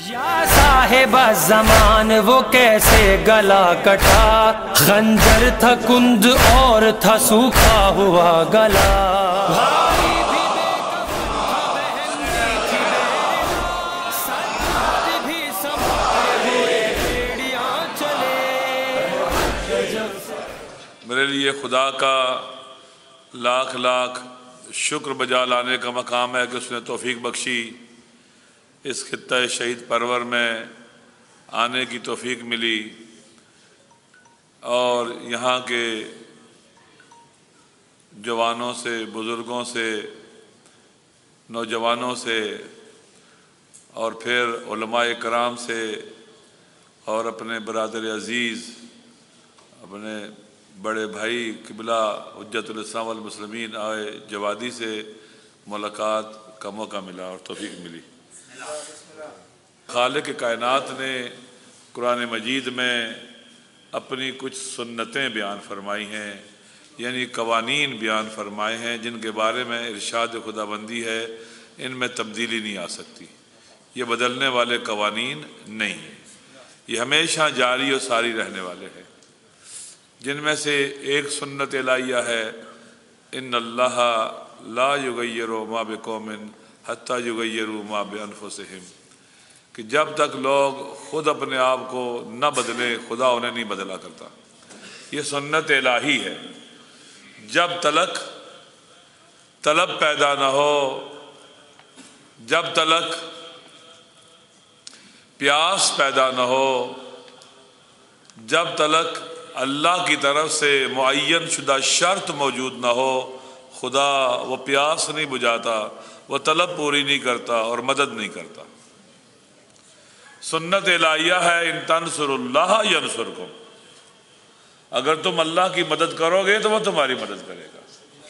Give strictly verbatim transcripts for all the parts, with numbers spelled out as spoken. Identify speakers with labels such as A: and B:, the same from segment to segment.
A: یا صاحب زمان وہ کیسے گلا کٹا، خنجر تھا کند اور تھا سوکھا ہوا گلا، بھائی بھی بے کفن تھا، بہن بھی تھی بے رہا، سرحد بھی سنبھالے ہوئے بھیڑیاں چلے۔
B: میرے لیے خدا کا لاکھ لاکھ شکر بجا لانے کا مقام ہے کہ اس نے توفیق بخشی، اس خطہ شہید پرور میں آنے کی توفیق ملی، اور یہاں کے جوانوں سے، بزرگوں سے، نوجوانوں سے، اور پھر علماء کرام سے، اور اپنے برادر عزیز، اپنے بڑے بھائی قبلہ حجت الاسلام والمسلمین آئے جوادی سے ملاقات کا موقع ملا اور توفیق ملی۔ خالق کائنات نے قرآن مجید میں اپنی کچھ سنتیں بیان فرمائی ہیں، یعنی قوانین بیان فرمائے ہیں جن کے بارے میں ارشاد خدا بندی ہے ان میں تبدیلی نہیں آ سکتی، یہ بدلنے والے قوانین نہیں ہیں، یہ ہمیشہ جاری و ساری رہنے والے ہیں۔ جن میں سے ایک سنت الہیہ ہے ان اللہ لا یغیر ما بقوم حتی یغیروا ما بانفسہم، کہ جب تک لوگ خود اپنے آپ کو نہ بدلے خدا انہیں نہیں بدلا کرتا۔ یہ سنت الہی ہے، جب تلک طلب پیدا نہ ہو، جب تلک پیاس پیدا نہ ہو، جب تلک اللہ کی طرف سے معین شدہ شرط موجود نہ ہو، خدا وہ پیاس نہیں بجھاتا، وہ طلب پوری نہیں کرتا اور مدد نہیں کرتا۔ سنت الہیہ ہے ان تنصر اللہ ینصرکم، اگر تم اللہ کی مدد کرو گے تو وہ تمہاری مدد کرے گا۔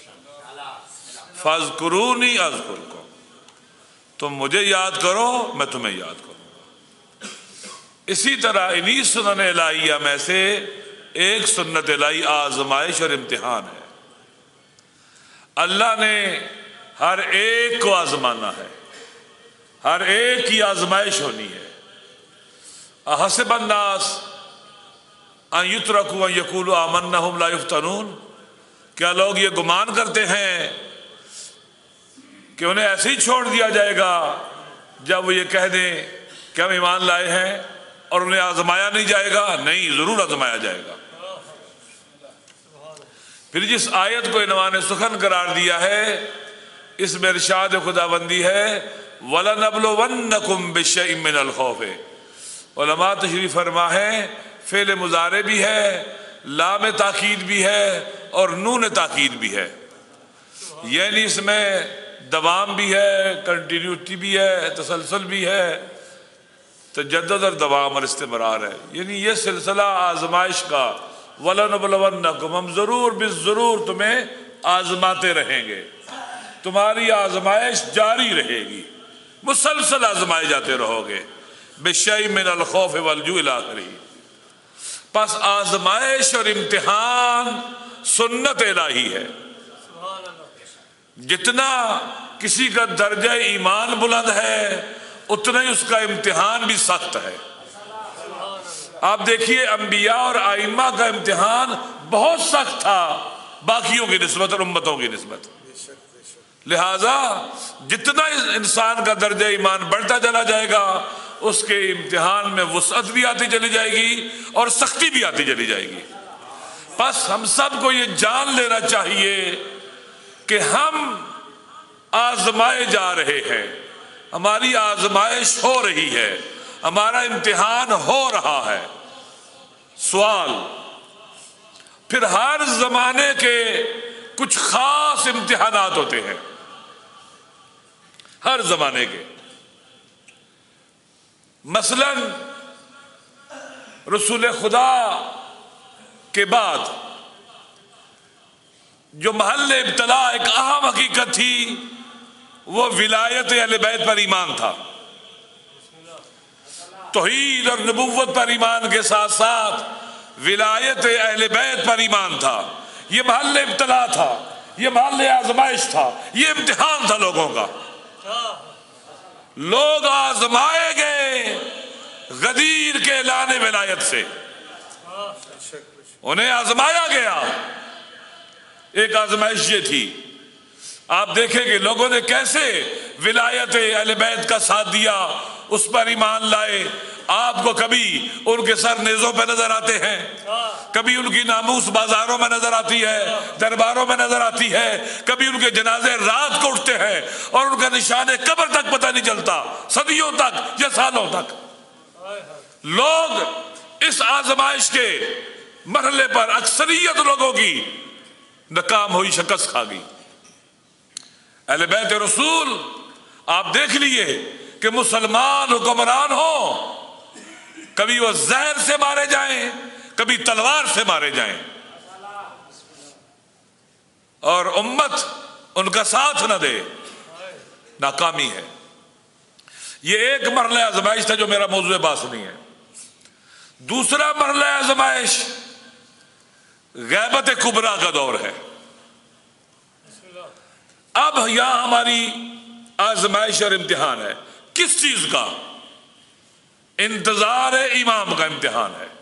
B: فاذکرونی اذکرکم، تم مجھے یاد کرو میں تمہیں یاد کروں گا۔ اسی طرح انہی سنن الہیہ میں سے ایک سنت الہی آزمائش اور امتحان ہے۔ اللہ نے ہر ایک کو آزمانا ہے، ہر ایک کی آزمائش ہونی ہے۔ احسب الناس ان یترکوا ان یقولوا آمنا وہم لا یفتنون، کیا لوگ یہ گمان کرتے ہیں کہ انہیں ایسے ہی چھوڑ دیا جائے گا جب وہ یہ کہہ دیں کہ ہم ایمان لائے ہیں اور انہیں آزمایا نہیں جائے گا؟ نہیں، ضرور آزمایا جائے گا۔ پھر جس آیت کو عنوان سخن قرار دیا ہے اس میں ارشاد خدا بندی ہے وَلَنَبْلُوَنَّكُمْ بِشَيْءٍ مِّنَ الْخَوْفِ، علماء تشریف فرما ہے فعل مضارع بھی ہے، لام تاکید بھی ہے اور نون تاکید بھی ہے، یعنی اس میں دوام بھی ہے، کنٹینیوٹی بھی ہے، تسلسل بھی ہے، تجدد اور دوام اور استمرار ہے، یعنی یہ سلسلہ آزمائش کا وَلَنَبْلُوَنَّكُمْ، ہم ضرور بالضرور تمہیں آزماتے رہیں گے، تمہاری آزمائش جاری رہے گی، مسلسل آزمائے جاتے رہو گے، بِشَيْءٍ مِّنَ الْخَوْفِ وَالْجُوعِ إِلَى آخِرِهِ۔ پس آزمائش اور امتحان سنت الہی ہے۔ جتنا کسی کا درجہ ایمان بلند ہے اتنا ہی اس کا امتحان بھی سخت ہے۔ آپ دیکھیے انبیاء اور ائمہ کا امتحان بہت سخت تھا باقیوں کی نسبت اور امتوں کی نسبت، لہذا جتنا انسان کا درجہ ایمان بڑھتا چلا جائے گا اس کے امتحان میں وسعت بھی آتی چلی جائے گی اور سختی بھی آتی چلی جائے گی۔ بس ہم سب کو یہ جان لینا چاہیے کہ ہم آزمائے جا رہے ہیں، ہماری آزمائش ہو رہی ہے، ہمارا امتحان ہو رہا ہے۔ سوال، پھر ہر زمانے کے کچھ خاص امتحانات ہوتے ہیں، ہر زمانے کے۔ مثلا رسول خدا کے بعد جو محل ابتلا ایک اہم حقیقت تھی وہ ولایت اہل بیت پر ایمان تھا، توحید اور نبوت پر ایمان کے ساتھ ساتھ ولایت اہل بیت پر ایمان تھا۔ یہ محل ابتلا تھا، یہ محل آزمائش تھا، یہ امتحان تھا لوگوں کا۔ لوگ آزمائے گئے غدیر کے اعلان ولایت سے انہیں آزمایا گیا. ایک آزمائش یہ تھی. آپ دیکھیں کہ لوگوں نے کیسے ولایت اہل بیت کا ساتھ دیا, اس پر ایمان لائے. آپ کو کبھی ان کے سر نیزوں پہ نظر آتے ہیں, کبھی ان کی ناموس بازاروں میں نظر آتی ہے, درباروں میں نظر آتی ہے, کبھی ان کے جنازے رات کو اٹھتے ہیں اور ان کا نشان قبر تک پتہ نہیں چلتا, صدیوں تک یا سالوں تک. لوگ اس آزمائش کے مرحلے پر اکثریت لوگوں کی ناکام ہوئی, شکست کھا گئی. اہل بیت رسول آپ دیکھ لیے کہ مسلمان حکمران ہوں, کبھی وہ زہر سے مارے جائیں, کبھی تلوار سے مارے جائیں, اور امت ان کا ساتھ نہ دے, ناکامی ہے. یہ ایک مرحلہ آزمائش تھا جو میرا موضوع بحث نہیں ہے. دوسرا مرحلہ آزمائش غیبت کبریٰ کا دور ہے. اب یہاں ہماری آزمائش اور امتحان ہے. کس چیز کا؟ انتظار امام کا امتحان ہے.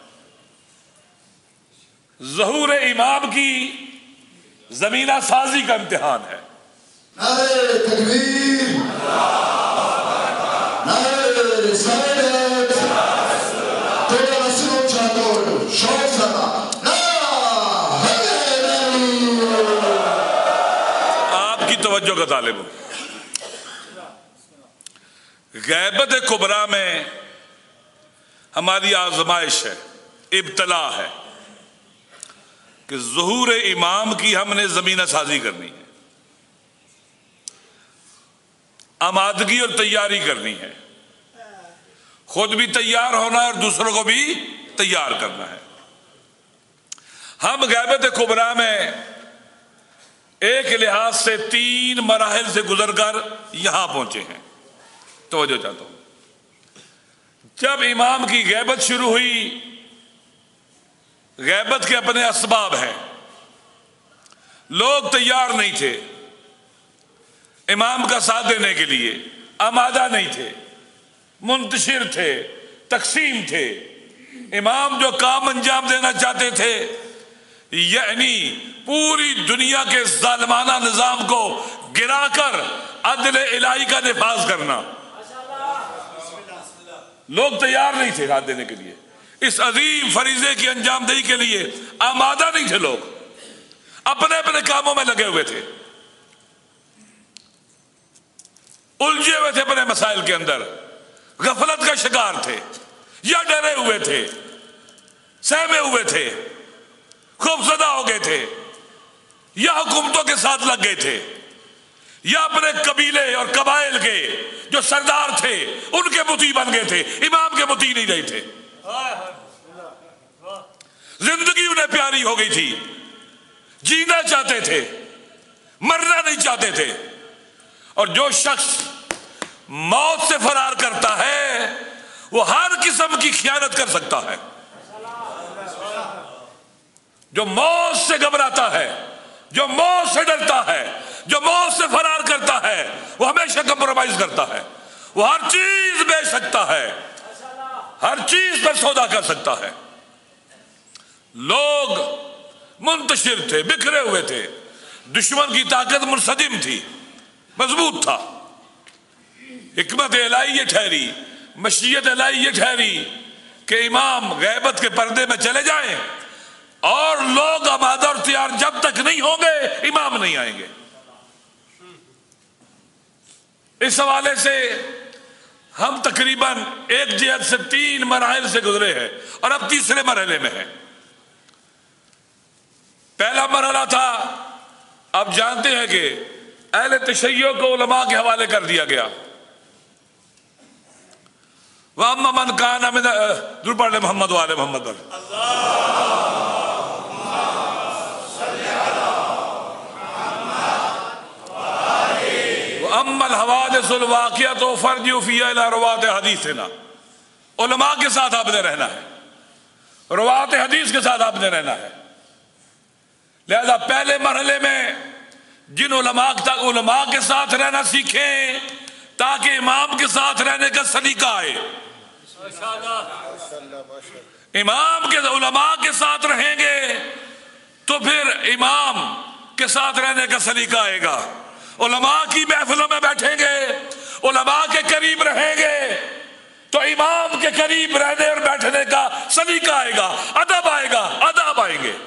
B: ظہور امام کی زمینہ سازی کا امتحان ہے.
C: نعرہ تکبیر, نعرہ رسالت, تھوڑا رسولوں چاہتو شوق سنا, نعرہ حیدر.
B: آپ کی توجہ کا طالب ہوں. غیبت کبریٰ میں ہماری آزمائش ہے, ابتلا ہے کہ ظہور امام کی ہم نے زمینہ سازی کرنی ہے, آمادگی اور تیاری کرنی ہے, خود بھی تیار ہونا ہے اور دوسروں کو بھی تیار کرنا ہے. ہم غیبت کبریٰ میں ایک لحاظ سے تین مراحل سے گزر کر یہاں پہنچے ہیں. توجہ چاہتا ہوں. جب امام کی غیبت شروع ہوئی, غیبت کے اپنے اسباب ہیں, لوگ تیار نہیں تھے امام کا ساتھ دینے کے لیے, آمادہ نہیں تھے, منتشر تھے, تقسیم تھے. امام جو کام انجام دینا چاہتے تھے, یعنی پوری دنیا کے ظالمانہ نظام کو گرا کر عدل الہی کا نفاذ کرنا, لوگ تیار نہیں تھے ہاتھ دینے کے لیے. اس عظیم فریضے کی انجام دہی کے لیے آمادہ نہیں تھے لوگ, اپنے اپنے کاموں میں لگے ہوئے تھے, الجھے ہوئے تھے اپنے مسائل کے اندر, غفلت کا شکار تھے, یا ڈرے ہوئے تھے, سہمے ہوئے تھے, خوفزدہ ہو گئے تھے, یا حکومتوں کے ساتھ لگ گئے تھے, یا اپنے قبیلے اور قبائل کے جو سردار تھے ان کے مطیع بن گئے تھے, امام کے مطیع نہیں رہے تھے. زندگی انہیں پیاری ہو گئی تھی, جینا چاہتے تھے, مرنا نہیں چاہتے تھے. اور جو شخص موت سے فرار کرتا ہے وہ ہر قسم کی خیانت کر سکتا ہے. جو موت سے گھبراتا ہے, جو موت سے ڈرتا ہے, جو موت سے فرار کرتا ہے, وہ ہمیشہ کمپرومائز کرتا ہے. وہ ہر چیز بیچ سکتا ہے, ہر چیز پر سودا کر سکتا ہے. لوگ منتشر تھے, بکھرے ہوئے تھے, دشمن کی طاقت منصدم تھی, مضبوط تھا. حکمت الہی یہ ٹھہری, مشیت الہی یہ ٹھہری کہ امام غیبت کے پردے میں چلے جائیں, اور لوگ آمادہ اور تیار جب تک نہیں ہوں گے امام نہیں آئیں گے. اس حوالے سے ہم تقریباً ایک جہت سے تین مراحل سے گزرے ہیں اور اب تیسرے مرحلے میں ہیں. پہلا مرحلہ تھا, آپ جانتے ہیں کہ اہل تشیع کو علماء کے حوالے کر دیا گیا. وَأَمَّا مَنْ كَانَ مِنَ درود پڑھ لے محمد وآل محمد پر. وَأَمَّا الْحَوَادِثُ الْوَاقِعَةُ فَارْجِعُوا فِيهَا إِلَىٰ رُوَاةِ حَدِيثِنَا. علماء کے ساتھ آپ نے رہنا ہے, روات حدیث کے ساتھ آپ نے رہنا ہے. لہذا پہلے مرحلے میں جن علماء تک علماء کے ساتھ رہنا سیکھیں تاکہ امام کے ساتھ رہنے کا سلیقہ آئے. امام کے علماء کے ساتھ رہیں گے تو پھر امام کے ساتھ رہنے کا سلیقہ آئے گا. علماء کی محفلوں میں بیٹھیں گے, علماء کے قریب رہیں گے تو امام کے قریب رہنے اور بیٹھنے کا سلیقہ آئے گا, ادب آئے گا, آداب آئیں گے.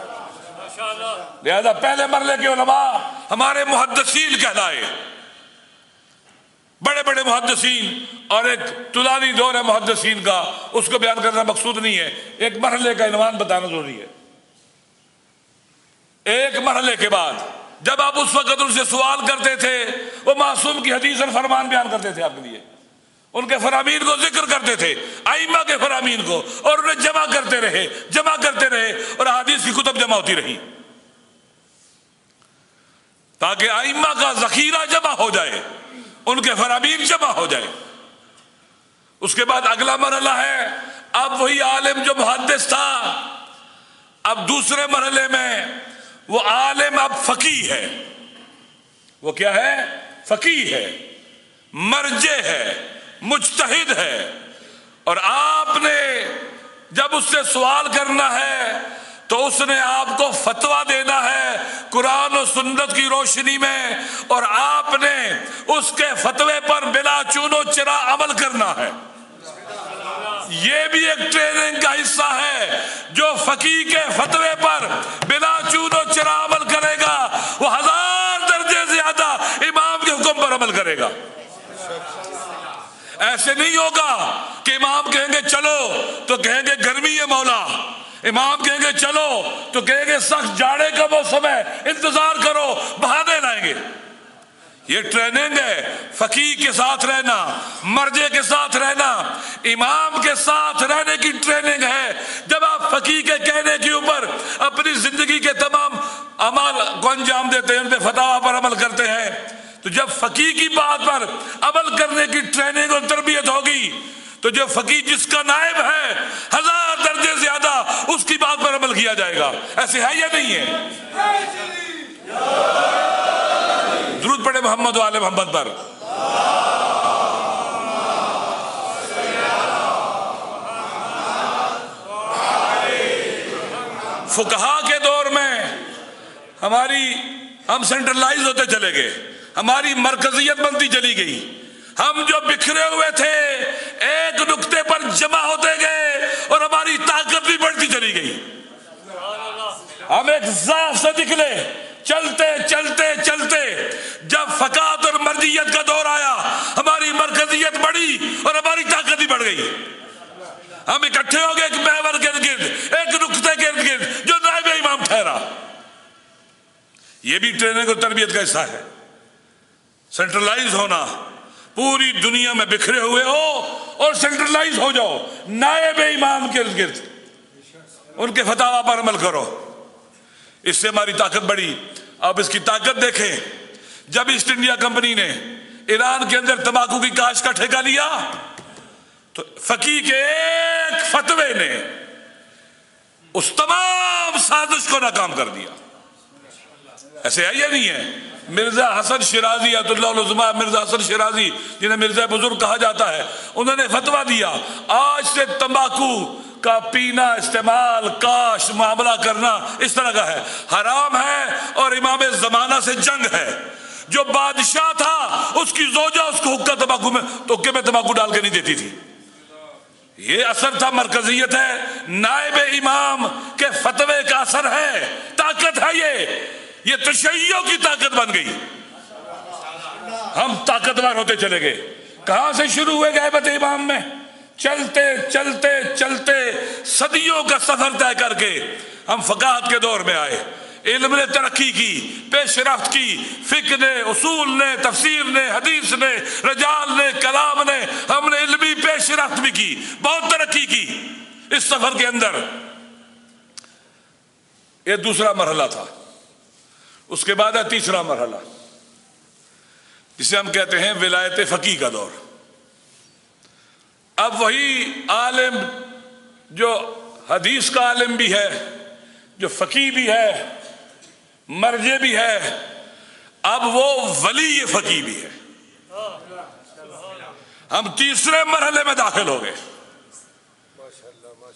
B: لہذا پہلے مرحلے کے علماء ہمارے محدثین کہلائے, بڑے بڑے محدثین. اور ایک طولانی دور ہے محدثین کا, اس کو بیان کرنا مقصود نہیں ہے, ایک مرحلے کا عنوان بتانا ضروری ہے. ایک مرحلے کے بعد جب آپ اس وقت ان سے سوال کرتے تھے, وہ معصوم کی حدیث اور فرمان بیان کرتے تھے آپ کے لیے, ان کے فرامین کو ذکر کرتے تھے, ائمہ کے فرامین کو, اور انہیں جمع کرتے رہے جمع کرتے رہے اور حدیث کی کتب جمع ہوتی رہی تاکہ ائمہ کا ذخیرہ جمع ہو جائے, ان کے فرامین جمع ہو جائے. اس کے بعد اگلا مرحلہ ہے, اب وہی عالم جو محدث تھا, اب دوسرے مرحلے میں وہ عالم اب فقیہ ہے. وہ کیا ہے؟ فقیہ ہے, مرجع ہے, مجتہد ہے. اور آپ نے جب اس سے سوال کرنا ہے تو اس نے آپ کو فتویٰ دینا ہے قرآن و سنت کی روشنی میں, اور آپ نے اس کے فتوے پر بلا چون و چرا عمل کرنا ہے. یہ بھی ایک ٹریننگ کا حصہ ہے. جو فقیہ کے فتوے پر بلا چون و چرا عمل کرے گا وہ ہزار درجے زیادہ امام کے حکم پر عمل کرے گا. ایسے نہیں ہوگا کہ امام کہیں گے چلو تو کہیں گے گرمی ہے مولا, امام کہیں گے چلو تو کہیں گے سخت جاڑے کا موسم ہے انتظار کرو, بہانے لائیں گے. یہ ٹریننگ ہے, فقیہ کے ساتھ رہنا, مرجع کے ساتھ رہنا, امام کے ساتھ رہنے کی ٹریننگ ہے. جب آپ فقیہ کے کہنے کے اوپر اپنی زندگی کے تمام اعمال کو انجام دیتے ہیں, ان پہ فتاوی پر عمل کرتے ہیں, تو جب فقیہ کی بات پر عمل کرنے کی ٹریننگ اور تربیت ہوگی تو جو فقیہ جس کا نائب ہے ہزار درجے زیادہ اس کی بات پر عمل کیا جائے گا. ایسے ہے یا نہیں ہے؟ درود پڑھے محمد و آل محمد پر. فقہا کے دور میں ہماری ہم سینٹرلائز ہوتے چلے گئے, ہماری مرکزیت بنتی چلی گئی. ہم جو بکھرے ہوئے تھے ایک نقطے پر جمع ہوتے گئے اور ہماری طاقت بھی بڑھتی چلی گئی. ہم ایک ضعف سے نکلے, چلتے چلتے چلتے جب فقاہت اور مرجعیت کا دور آیا ہماری مرکزیت بڑھی اور ہماری طاقت بھی بڑھ گئی. ہم اکٹھے ہو گئے ایک محور کے گرد, ایک نقطے کے گرد جو نائب امام ٹھہرا. یہ بھی ٹریننگ اور تربیت کا حصہ ہے. سینٹرلائز ہونا, پوری دنیا میں بکھرے ہوئے ہو اور سینٹرلائز ہو جاؤ نائب امام کے گرد, ان کے فتاوی پر عمل کرو. اس سے ہماری طاقت بڑھی. اب اس کی طاقت دیکھیں, جب ایسٹ انڈیا کمپنی نے ایران کے اندر تمباکو کی کاشت کا ٹھیکہ لیا تو فقیہ کے ایک فتوے نے اس تمام سازش کو ناکام کر دیا. ایسے ہے یا نہیں ہے؟ مرزا حسن شیرازی عبد اللہ العظماء مرزا حسن شیرازی جنہیں مرزا بزرگ کہا جاتا ہے, انہوں نے فتویٰ دیا آج سے تمباکو کا پینا, استعمال, کاشت, معاملہ کرنا اس طرح کا ہے, حرام ہے اور امام زمانہ سے جنگ ہے. جو بادشاہ تھا اس کی زوجہ اس کو حقہ تمباکو میں حقے میں تمباکو ڈال کے نہیں دیتی تھی. یہ اثر تھا, مرکزیت ہے, نائب امام کے فتوے کا اثر ہے, طاقت ہے. یہ یہ تشیع کی طاقت بن گئی. ہم طاقتور ہوتے چلے گئے. کہاں سے شروع ہوئے غیبت امام میں؟ چلتے چلتے چلتے صدیوں کا سفر طے کر کے ہم فقاہت کے دور میں آئے. علم نے ترقی کی, پیش رفت کی, فقہ نے, اصول نے, تفسیر نے, حدیث نے, رجال نے, کلام نے, ہم نے علمی پیش رفت بھی کی, بہت ترقی کی اس سفر کے اندر. یہ دوسرا مرحلہ تھا. اس کے بعد ہے تیسرا مرحلہ جسے ہم کہتے ہیں ولایت فقیہ کا دور. اب وہی عالم جو حدیث کا عالم بھی ہے, جو فقیہ بھی ہے, مرجع بھی ہے, اب وہ ولی فقیہ بھی ہے. ہم تیسرے مرحلے میں داخل ہو گئے.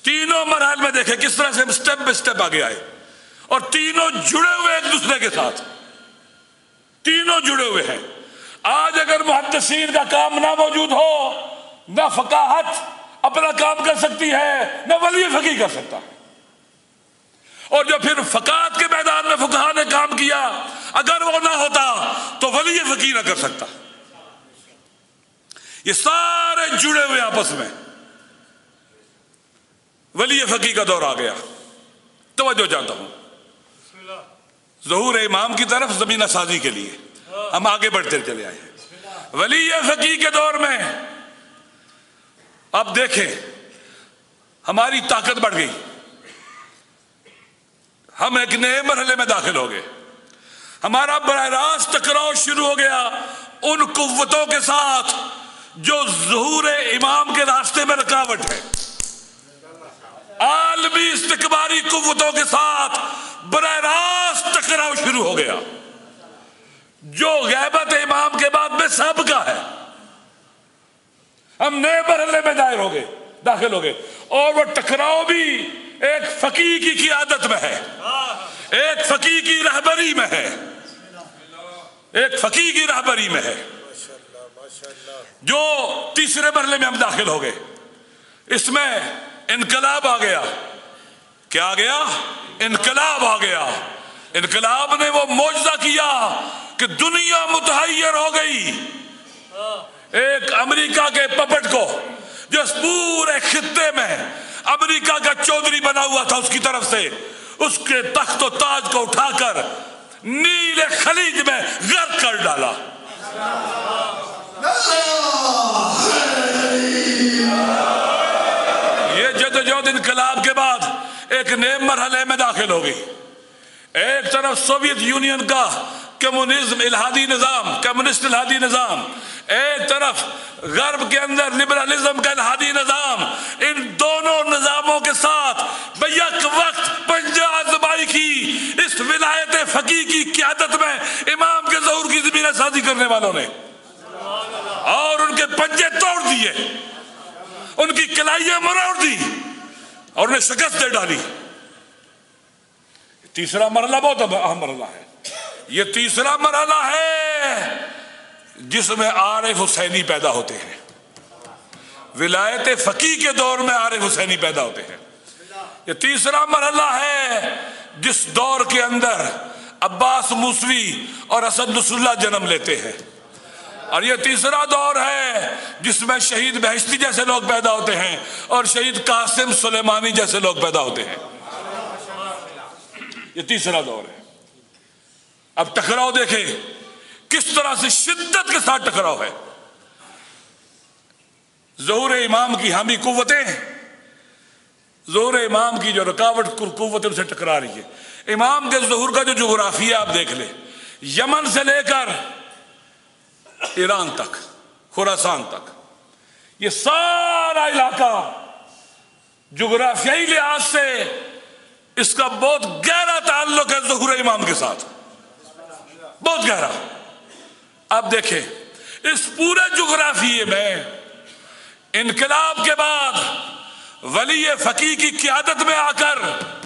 B: تینوں مراحل میں دیکھیں کس طرح سے ہم سٹیپ بائی سٹیپ آگے آئے، اور تینوں جڑے ہوئے ایک دوسرے کے ساتھ، تینوں جڑے ہوئے ہیں۔ آج اگر محدثین کا کام نہ موجود ہو، نہ فقاہت اپنا کام کر سکتی ہے، نہ ولی فقیہ کر سکتا ہے، اور جو پھر فقاہت کے میدان میں فقہا نے کام کیا، اگر وہ نہ ہوتا تو ولی فقیہ نہ کر سکتا۔ یہ سارے جڑے ہوئے آپس میں، ولی فقیہ کا دور آ گیا۔ توجہ چاہتا ہوں ظہور امام کی طرف زمینہ سازی کے لیے ہم آگے بڑھتے چلے آئے ہیں۔ ولی فقیہ کے دور میں اب دیکھیں ہماری طاقت بڑھ گئی، ہم ایک نئے مرحلے میں داخل ہو گئے، ہمارا براہ راست ٹکراؤ شروع ہو گیا ان قوتوں کے ساتھ جو ظہور امام کے راستے میں رکاوٹ ہے، عالمی استکباری قوتوں کے ساتھ براہ راست ٹکراؤ شروع ہو گیا جو غیبت امام کے بعد میں سابقہ ہے۔ ہم نئے مرحلے میں داخل ہو گئے داخل ہو گئے اور وہ ٹکراؤ بھی ایک فقیہ کی قیادت میں ہے، ایک فقیہ کی رہبری میں ہے، ایک فقیہ کی رہبری میں ہے، جو تیسرے مرحلے میں ہم داخل ہو گئے۔ اس میں انقلاب آ گیا۔ کیا آ گیا؟ انقلاب آ گیا۔ انقلاب نے وہ معجزہ کیا کہ دنیا متحیر ہو گئی۔ ایک امریکہ کے پپٹ کو جو اس پورے خطے میں امریکہ کا چودھری بنا ہوا تھا، اس کی طرف سے اس کے تخت و تاج کو اٹھا کر نیل خلیج میں غرق کر ڈالا۔ یہ جدوجہد انقلاب کے بعد ایک نئے مرحلے میں داخل ہو گئی۔ ایک طرف سوویت یونین کا کمیونزم الہادی نظام، کمیونسٹ الہادی نظام، ایک طرف غرب کے اندر لبرلزم کا الہادی نظام۔ ان دونوں نظاموں کے ساتھ بیک وقت پنجہ آزمائی کی اس ولایت فقیہ کی قیادت میں امام کے ظہور کی زمینہ سازی کرنے والوں نے، اور ان کے پنجے توڑ دیے، ان کی کلائیاں مروڑ دی اور انہیں شکست دے ڈالی۔ تیسرا مرحلہ بہت اہم مرحلہ ہے۔ یہ تیسرا مرحلہ ہے جس میں عارف حسینی پیدا ہوتے ہیں۔ ولایت فقیہ کے دور میں عارف حسینی پیدا ہوتے ہیں۔ یہ تیسرا مرحلہ ہے جس دور کے اندر عباس موسوی اور اسد نصر اللہ جنم لیتے ہیں، اور یہ تیسرا دور ہے جس میں شہید بہشتی جیسے لوگ پیدا ہوتے ہیں اور شہید قاسم سلیمانی جیسے لوگ پیدا ہوتے ہیں۔ یہ تیسرا دور ہے۔ اب ٹکراؤ دیکھیں کس طرح سے شدت کے ساتھ ٹکراؤ ہے۔ ظہور امام کی حامی قوتیں، ظہور امام کی جو رکاوٹ قوتیں ان سے ٹکرا رہی ہے۔ امام کے ظہور کا جو جغرافیہ آپ دیکھ لیں، یمن سے لے کر ایران تک، خراسان تک، یہ سارا علاقہ جغرافیائی لحاظ سے اس کا بہت گہرا تعلق ہے ظہور امام کے ساتھ، بہت گہرا۔ اب دیکھیں اس پورے جغرافیے میں انقلاب کے بعد ولی فقیہ کی قیادت میں آ کر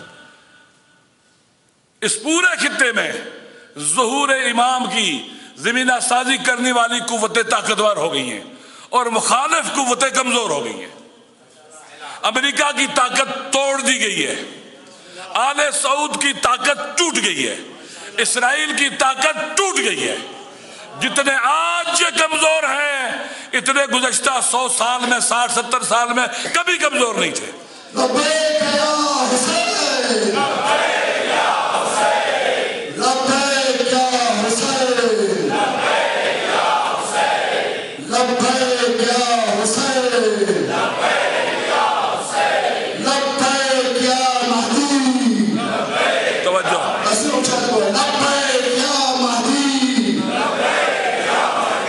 B: اس پورے خطے میں ظہور امام کی زمینہ سازی کرنے والی قوتیں طاقتور ہو گئی ہیں اور مخالف قوتیں کمزور ہو گئی ہیں۔ امریکہ کی طاقت توڑ دی گئی ہے، آل سعود کی طاقت ٹوٹ گئی ہے، اسرائیل کی طاقت ٹوٹ گئی ہے۔ جتنے آج یہ کمزور ہیں اتنے گزشتہ سو سال میں، ساٹھ ستر سال میں کبھی کمزور نہیں تھے۔
C: لبیک یا حسین، لبیک یا حسین، لبیک یا حسین، لبیک یا حسین، لبیک یا حسین، لبیک یا حسین، لبیک یا مہدی۔
B: توجہ،
C: ایسے اچھاتے ہوئے لبیک یا مہدی، لبیک یا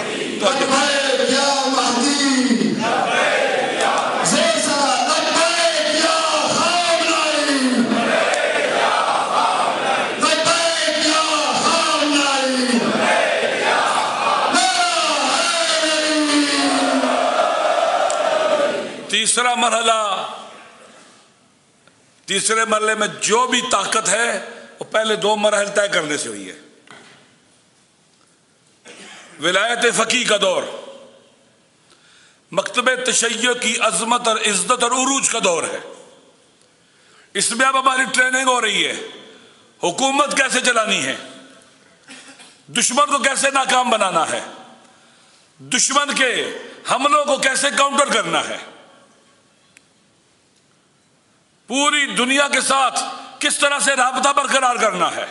C: مہدی، زیر سرا لبیک یا خامنائی، لبیک یا خامنائی،
B: تیسرا مرحلہ تیسرے مرحلے میں جو بھی طاقت ہے وہ پہلے دو مراحل طے کرنے سے ہوئی ہے. ولایت فقیہ کا دور مکتب تشیع کی عظمت اور عزت اور عروج کا دور ہے. اس میں اب ہماری ٹریننگ ہو رہی ہے، حکومت کیسے چلانی ہے، دشمن کو کیسے ناکام بنانا ہے، دشمن کے حملوں کو کیسے کاؤنٹر کرنا ہے، پوری دنیا کے ساتھ کس طرح سے رابطہ برقرار کرنا ہے،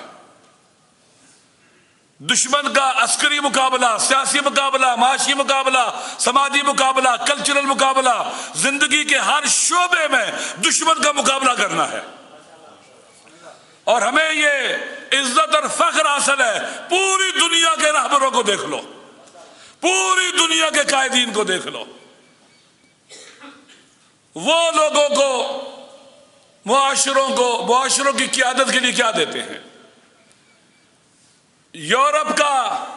B: دشمن کا عسکری مقابلہ، سیاسی مقابلہ، معاشی مقابلہ، سماجی مقابلہ، کلچرل مقابلہ، زندگی کے ہر شعبے میں دشمن کا مقابلہ کرنا ہے. اور ہمیں یہ عزت اور فخر حاصل ہے، پوری دنیا کے رہبروں کو دیکھ لو، پوری دنیا کے قائدین کو دیکھ لو، وہ لوگوں کو، معاشروں کو، معاشروں کی قیادت کے لیے کیا دیتے ہیں. یورپ کا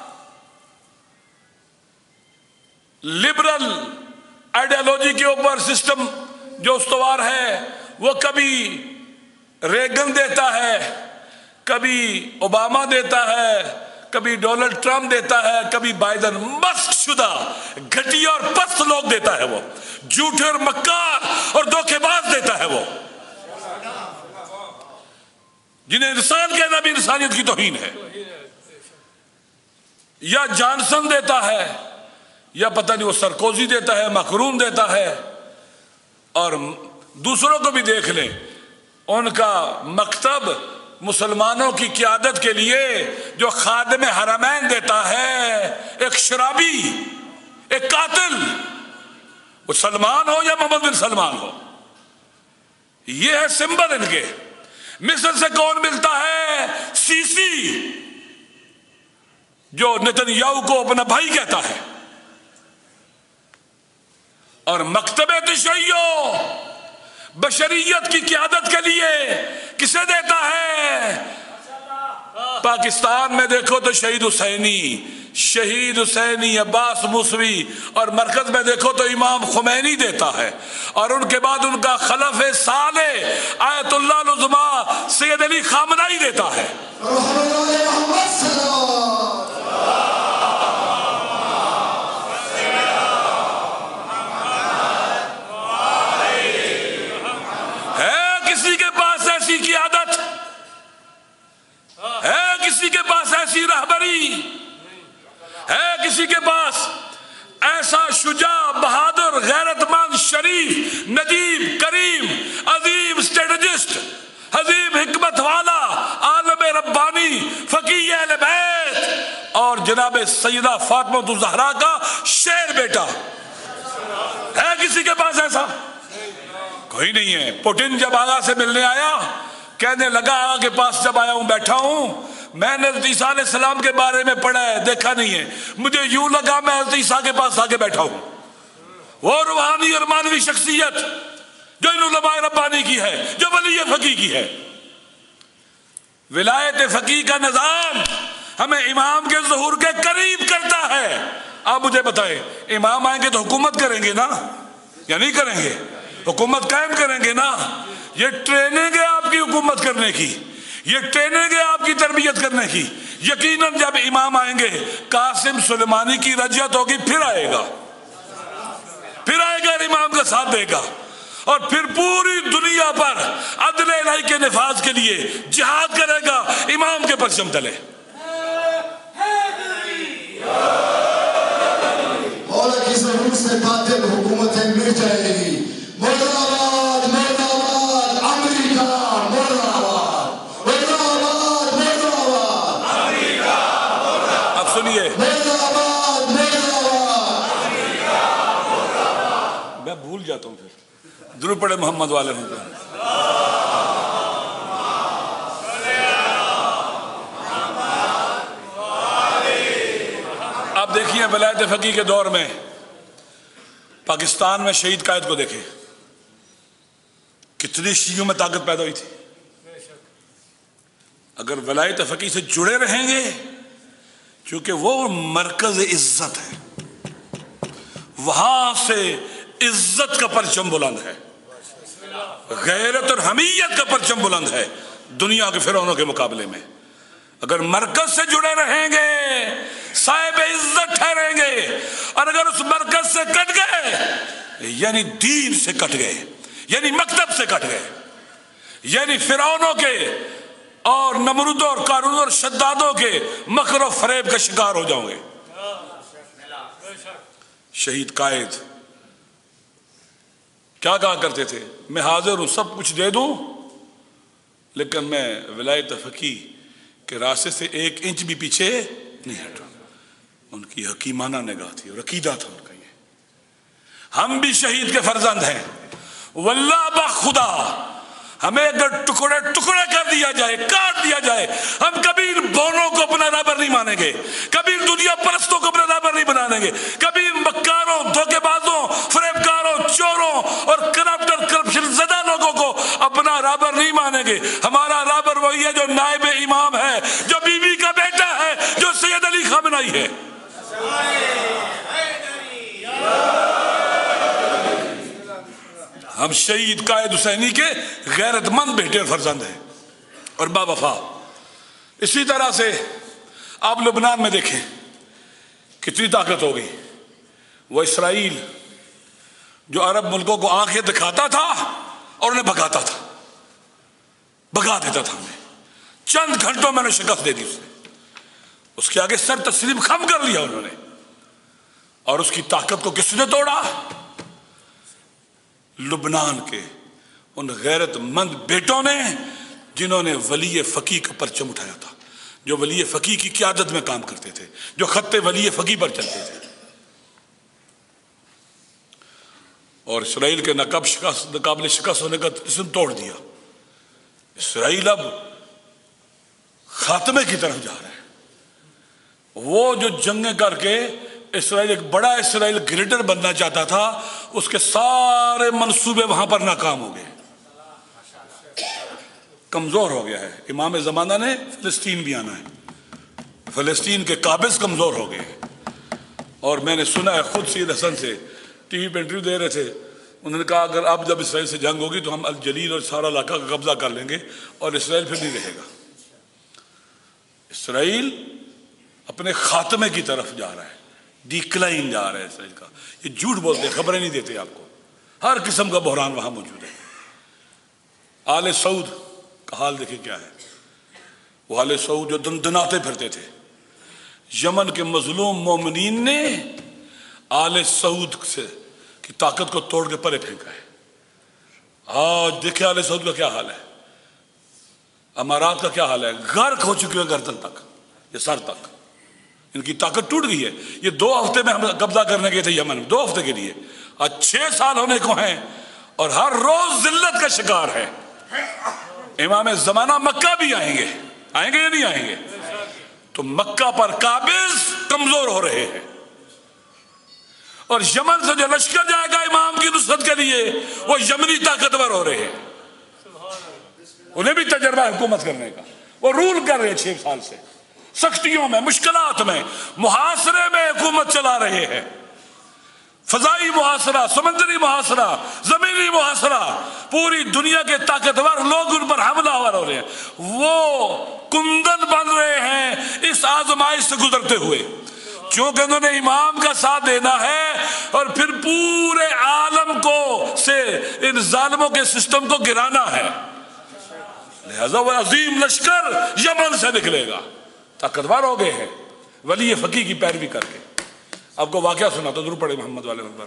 B: لبرل آئیڈیالوجی کے اوپر سسٹم جو استوار ہے، وہ کبھی ریگن دیتا ہے، کبھی اوباما دیتا ہے، کبھی ڈونلڈ ٹرمپ دیتا ہے، کبھی بائیڈن، مسک شدہ گھٹیا اور پست لوگ دیتا ہے، وہ جھوٹے اور مکار اور دھوکے باز دیتا ہے، وہ جنہیں انسان کہنا بھی انسانیت کی توہین ہے. یا جانسن دیتا ہے، یا پتہ نہیں وہ سرکوزی دیتا ہے، مکرون دیتا ہے. اور دوسروں کو بھی دیکھ لیں، ان کا مکتب مسلمانوں کی قیادت کے لیے جو خادم حرمین دیتا ہے، ایک شرابی، ایک قاتل، وہ سلمان ہو یا محمد بن سلمان ہو، یہ ہے سمبل ان کے. مصر سے کون ملتا ہے؟ سیسی، جو نتن یاہو کو اپنا بھائی کہتا ہے. اور مکتب تشیع بشریت کی قیادت کے لیے کسے دیتا ہے؟ پاکستان میں دیکھو تو شہید حسینی، شہید حسینی، عباس موسوی، اور مرکز میں دیکھو تو امام خمینی دیتا ہے. اور ان کے بعد ان کا خلف صالح آیت اللہ العظمیٰ سید علی خامنہئی دیتا ہے. کسی کے پاس ایسی رہبری ہے، کسی کے پاس ایسا شجاع، بہادر، غیرت مند، شریف، نجیب، کریم، عظیم اسٹریٹجسٹ، عظیم حکمت والا، عالم ربانی، فقیہ اہل بیت، اور جناب سیدہ فاطمہ الزہرا کا شیر بیٹا ہے کسی کے پاس ایسا؟ کوئی نہیں ہے. پوٹن جب آغا سے ملنے آیا، کہنے لگا آغا کے پاس جب آیا ہوں، بیٹھا ہوں، میں نے حضرت عیسیٰ علیہ السلام کے بارے میں پڑھا ہے، دیکھا نہیں ہے، مجھے یوں لگا میں حضرت عیسیٰ کے پاس آ کے بیٹھا ہوں. وہ روحانی اور مانوی شخصیت جو ان علماء ربانی کی ہے، جو ولی فقیہ کی ہے. ولایت فقیہ کا نظام ہمیں امام کے ظہور کے قریب کرتا ہے. آپ مجھے بتائیں، امام آئیں گے تو حکومت کریں گے نا، یا نہیں کریں گے؟ حکومت قائم کریں گے نا. یہ ٹریننگ ہے آپ کی حکومت کرنے کی، یہ ٹریننگ ہے آپ کی تربیت کرنے کی. یقیناً جب امام آئیں گے، قاسم سلیمانی کی رجعت ہوگی، پھر آئے گا، پھر آئے گا، امام کا ساتھ دے گا، اور پھر پوری دنیا پر عدل الہی کے نفاذ کے لیے جہاد کرے گا امام کے پرچم تلے.
C: مولا کی ضرور سے باطل حکومتیں مل جائے گی. مرد آباد، مرد آباد، امریکہ مرد آباد، مرد آباد، مرد آباد، امریکہ مرد آباد.
B: اب سنیے،
C: مرد آباد، مرد آباد، امریکہ مرد آباد.
B: میں بھول جاتا ہوں، پھر درود پڑھے محمد والے ہوں. آپ دیکھیے ولایت فقیہ کے دور میں پاکستان میں شہید قائد کو دیکھیں، کتنی شیعوں میں طاقت پیدا ہوئی تھی. اگر ولایت فقیہ سے جڑے رہیں گے، کیونکہ وہ مرکز عزت ہے، وہاں سے عزت کا پرچم بلند ہے. غیرت اور حمیت کا پرچم بلند ہے دنیا کے فرعونوں کے مقابلے میں. اگر مرکز سے جڑے رہیں گے صاحب عزت ٹھہریں گے، اور اگر اس مرکز سے کٹ گئے یعنی دین سے کٹ گئے، یعنی مکتب سے کٹ گئے، یعنی فرعونوں کے اور نمرودوں اور قارونوں اور شدادوں کے مکر و فریب کا شکار ہو جاؤں گے. شہید قائد کیا کہا کرتے تھے؟ میں حاضر ہوں سب کچھ دے دوں لیکن میں ولایت فقیہ کے راستے سے ایک انچ بھی پیچھے نہیں ہٹا. ان کی حکیمانہ نگاہ تھی اور عقیدہ تھا ان کا. یہ ہم بھی شہید کے فرزند ہیں. واللہ بخدا ہمیں اگر ٹکڑے ٹکڑے کر دیا جائے، کاٹ دیا جائے، ہم کبھی ان بونوں کو اپنا رہبر نہیں مانیں گے، کبھی ان دنیا پرستوں کو اپنا رہبر نہیں بنانے گے، کبھی ان مکاروں، دھوکے بازوں، فریبکاروں، چوروں اور کرپٹ اور کرپشن زدہ لوگوں کو اپنا رہبر نہیں مانیں گے. ہمارا رہبر وہی ہے جو نائب امام ہے، جو بی بی کا بیٹا ہے، جو سید علی خامنہئی ہے. ہم شہید قائد حسینی کے غیرت مند بیٹے اور فرزند ہیں اور با وفا. اسی طرح سے آپ لبنان میں دیکھیں کتنی طاقت ہو گئی. وہ اسرائیل جو عرب ملکوں کو آنکھیں دکھاتا تھا اور انہیں بھگاتا تھا، بھگا دیتا تھا ہمیں، چند گھنٹوں میں نے شکست دے دی اسے. اس کے آگے سر تسلیم خم کر لیا انہوں نے. اور اس کی طاقت کو کس نے توڑا؟ لبنان کے ان غیرت مند بیٹوں نے جنہوں نے ولی فقیہ کا پرچم اٹھایا تھا، جو ولی فقیہ کی قیادت میں کام کرتے تھے، جو خط ولی فقیہ پر چلتے تھے. اور اسرائیل کے ناقابل شکست ناقابل شکست ہونے کا اسم توڑ دیا. اسرائیل اب خاتمے کی طرف جا رہا ہے. وہ جو جنگیں کر کے اسرائیل ایک بڑا اسرائیل گریٹر بننا چاہتا تھا، اس کے سارے منصوبے وہاں پر ناکام ہو گئے، کمزور ہو گیا ہے. امام زمانہ نے فلسطین بھی آنا ہے، فلسطین کے قابض کمزور ہو گئے. اور میں نے سنا ہے خود سید حسن سے ٹی وی پہ انٹرویو دے رہے تھے، انہوں نے کہا اگر اب جب اسرائیل سے جنگ ہوگی تو ہم الجلیل اور سارا علاقہ کا قبضہ کر لیں گے اور اسرائیل پھر نہیں رہے گا. اسرائیل اپنے خاتمے کی طرف جا رہا ہے، ڈیکلائن جا رہا ہے اسرائیل کا. یہ جھوٹ بولتے ہیں، خبریں نہیں دیتے آپ کو. ہر قسم کا بحران وہاں موجود ہے. آل سعود کا حال دیکھیں کیا ہے. وہ آل سعود جو دندناتے پھرتے تھے، یمن کے مظلوم مومنین نے آل سعود سے کی طاقت کو توڑ کے پرے پھینکا ہے. آج دیکھیں آل سعود کا کیا حال ہے، امارات کا کیا حال ہے. غرق ہو چکے ہیں گردن تک، یہ سر تک. ان کی طاقت ٹوٹ گئی ہے. یہ دو ہفتے میں ہم قبضہ کرنے گئے تھے یمن میں، دو ہفتے کے لیے. آج چھ سال ہونے کو ہیں اور ہر روز ذلت کا شکار ہے. امام زمانہ مکہ بھی آئیں گے، آئیں گے یا نہیں آئیں گے؟ تو مکہ پر قابض کمزور ہو رہے ہیں. اور یمن سے جو لشکر جائے گا امام کی نصرت کے لیے، وہ یمنی طاقتور ہو رہے ہیں. انہیں بھی تجربہ ہے حکومت کرنے کا. وہ رول کر رہے ہیں چھ سال سے، سختیوں میں، مشکلات میں، محاصرے میں حکومت چلا رہے ہیں. فضائی محاصرہ، سمندری محاصرہ، زمینی محاصرہ، پوری دنیا کے طاقتور لوگ ان پر حملہ آور ہو رہے ہیں. وہ کندن بن رہے ہیں اس آزمائش سے گزرتے ہوئے، چونکہ انہوں نے امام کا ساتھ دینا ہے اور پھر پورے عالم کو سے ان ظالموں کے سسٹم کو گرانا ہے. لہذا وہ عظیم لشکر یمن سے نکلے گا. طاقتور ہو گئے ہیں ولی فقیہ کی پیروی کر کے. آپ کو واقعہ سنا تو ضرور پڑے محمد والے پر.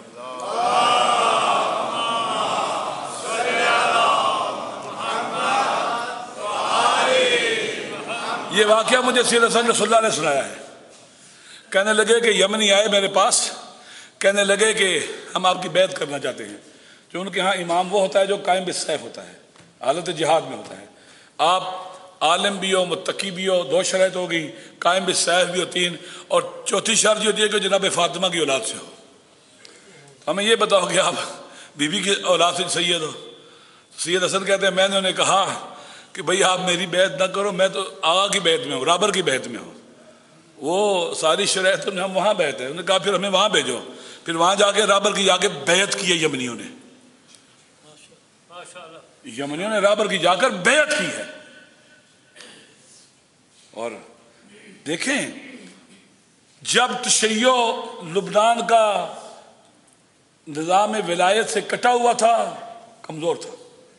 B: یہ واقعہ مجھے سید حسن رسول اللہ نے سنایا ہے. کہنے لگے کہ یمنی آئے میرے پاس، کہنے لگے کہ ہم آپ کی بیعت کرنا چاہتے ہیں. جو ان کے ہاں امام وہ ہوتا ہے جو قائم بالسیف ہوتا ہے، حالت جہاد میں ہوتا ہے. آپ عالم بھی ہو، متقی بھی ہو، دو شرائط ہوگی، قائم بالسیف بھی ہو تین، اور چوتھی شرط یہ ہوتی ہے کہ جناب فاطمہ کی اولاد سے ہو. ہمیں یہ بتاؤ کہ آپ بی بی کی اولاد سے سید ہو. سید حسن کہتے ہیں میں نے انہیں کہا کہ بھئی آپ میری بیعت نہ کرو، میں تو آقا کی بیعت میں ہوں، رابر کی بیعت میں ہوں. وہ ساری شرائط میں ہم وہاں بیعت ہیں. انہوں نے کہا پھر ہمیں وہاں بھیجو. پھر وہاں جا کے رابر کی جا کے بیعت کی ہے یمنیوں نے. یمنیوں نے رابر کی جا کر بیعت کی ہے. اور دیکھیں جب تشیع لبنان کا نظام ولایت سے کٹا ہوا تھا، کمزور تھا،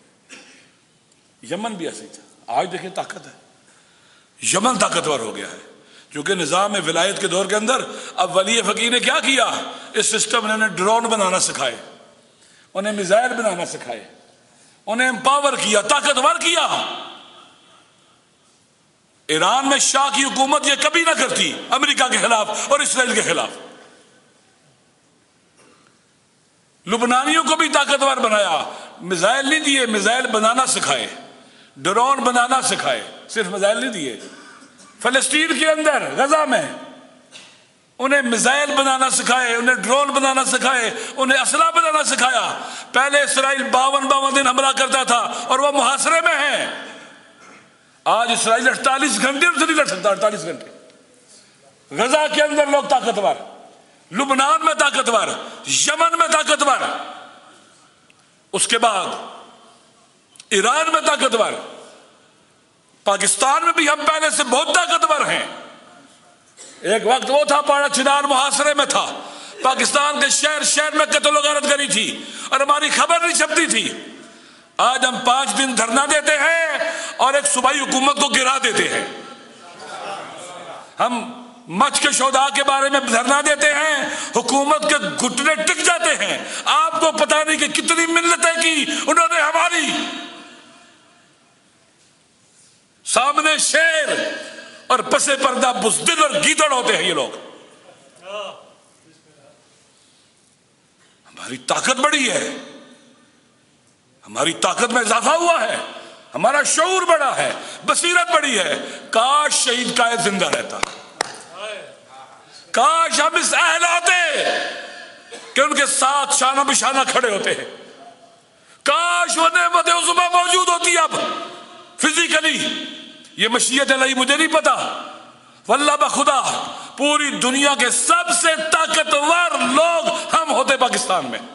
B: یمن بھی ایسے تھا. آج دیکھیں طاقت ہے، یمن طاقتور ہو گیا ہے کیونکہ نظام ولایت کے دور کے اندر اب ولی فقیر نے کیا کیا، اس سسٹم نے انہیں ڈرون بنانا سکھائے، انہیں میزائل بنانا سکھائے، انہیں امپاور کیا، طاقتور کیا. ایران میں شاہ کی حکومت یہ کبھی نہ کرتی امریکہ کے خلاف اور اسرائیل کے خلاف. لبنانیوں کو بھی طاقتور بنایا، میزائل نہیں دیے، میزائل بنانا سکھائے، ڈرون بنانا سکھائے، صرف میزائل نہیں دیے. فلسطین کے اندر غزہ میں انہیں میزائل بنانا سکھائے، انہیں ڈرون بنانا سکھائے، انہیں اسلحہ بنانا سکھایا. پہلے اسرائیل باون باون دن حملہ کرتا تھا اور وہ محاصرے میں ہے. آج اسرائیل اڑتالیس گھنٹے سے نہیں لڑ سکتا، اڑتالیس گھنٹے. غزہ کے اندر لوگ طاقتور، لبنان میں طاقتور، یمن میں طاقتور، اس کے بعد ایران میں طاقتور، پاکستان میں بھی ہم پہلے سے بہت طاقتور ہیں. ایک وقت وہ تھا پاڑا چنار محاصرے میں تھا، پاکستان کے شہر شہر میں قتل و غارت کری تھی اور ہماری خبر نہیں چھپتی تھی. آج ہم پانچ دن دھرنا دیتے ہیں اور ایک صوبائی حکومت کو گرا دیتے ہیں. ہم مچھ کے شہداء کے بارے میں دھرنا دیتے ہیں، حکومت کے گھٹنے ٹک جاتے ہیں. آپ کو پتہ نہیں کہ کتنی منتیں کی انہوں نے ہماری. سامنے شیر اور پسے پردہ بزدل اور گیدڑ ہوتے ہیں یہ لوگ. ہماری طاقت بڑی ہے، ہماری طاقت میں اضافہ ہوا ہے، ہمارا شعور بڑا ہے، بصیرت بڑی ہے. کاش شہید قائد زندہ رہتا، کاش ہم اس اہل آتے کہ ان کے ساتھ شانہ بشانہ کھڑے ہوتے ہیں. کاش وہ نعمت عظمیٰ موجود ہوتی اب فزیکلی. یہ مشیت الہی مجھے نہیں پتا، واللہ بخدا پوری دنیا کے سب سے طاقتور لوگ ہم ہوتے پاکستان میں.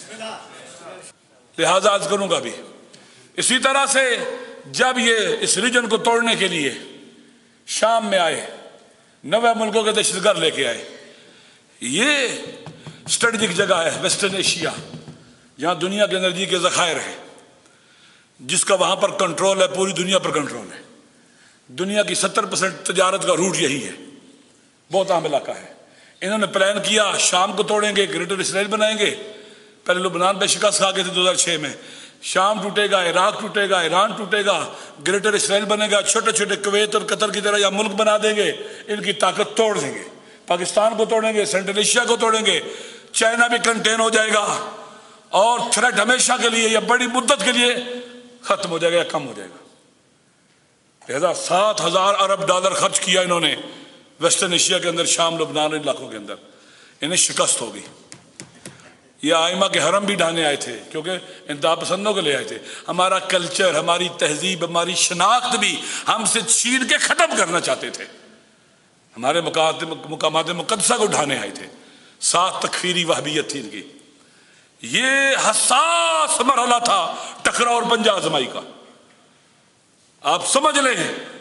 B: لہذا عرض کروں گا بھی اسی طرح سے جب یہ اس ریجن کو توڑنے کے لیے شام میں آئے، نوے ملکوں کے دہشت گرد لے کے آئے. یہ اسٹریٹجک جگہ ہے ویسٹرن ایشیا، جہاں دنیا کے انرجی کے ذخائر ہیں، جس کا وہاں پر کنٹرول ہے، پوری دنیا پر کنٹرول ہے. دنیا کی ستر پرسنٹ تجارت کا روٹ یہی ہے، بہت اہم علاقہ ہے. انہوں نے پلان کیا شام کو توڑیں گے، گریٹر اسرائیل بنائیں گے. پہلے لبنان پہ شکست کھا گئے تھے دو ہزار چھ میں. شام ٹوٹے گا، عراق ٹوٹے گا، ایران ٹوٹے گا، گریٹر اسرائیل بنے گا. چھوٹے چھوٹے کویت اور قطر کی طرح یا ملک بنا دیں گے، ان کی طاقت توڑ دیں گے. پاکستان کو توڑیں گے، سینٹرل ایشیا کو توڑیں گے، چائنا بھی کنٹین ہو جائے گا اور تھریٹ ہمیشہ کے لیے یا بڑی مدت کے لیے ختم ہو جائے گا یا کم ہو جائے گا. لہذا سات ہزار ارب ڈالر خرچ کیا انہوں نے ویسٹرن ایشیا کے اندر، شام لبنان علاقوں کے اندر. انہیں شکست ہوگی. یہ آئمہ کے حرم بھی ڈھانے آئے تھے کیونکہ انتہا پسندوں کو لے آئے تھے. ہمارا کلچر، ہماری تہذیب، ہماری شناخت بھی ہم سے چھین کے ختم کرنا چاہتے تھے. ہمارے مقامات مقدسہ کو ڈھانے آئے تھے. سات تکفیری وہابیت تھی ان کی. یہ حساس مرحلہ تھا ٹکراؤ اور پنجہ آزمائی کا. آپ سمجھ لیں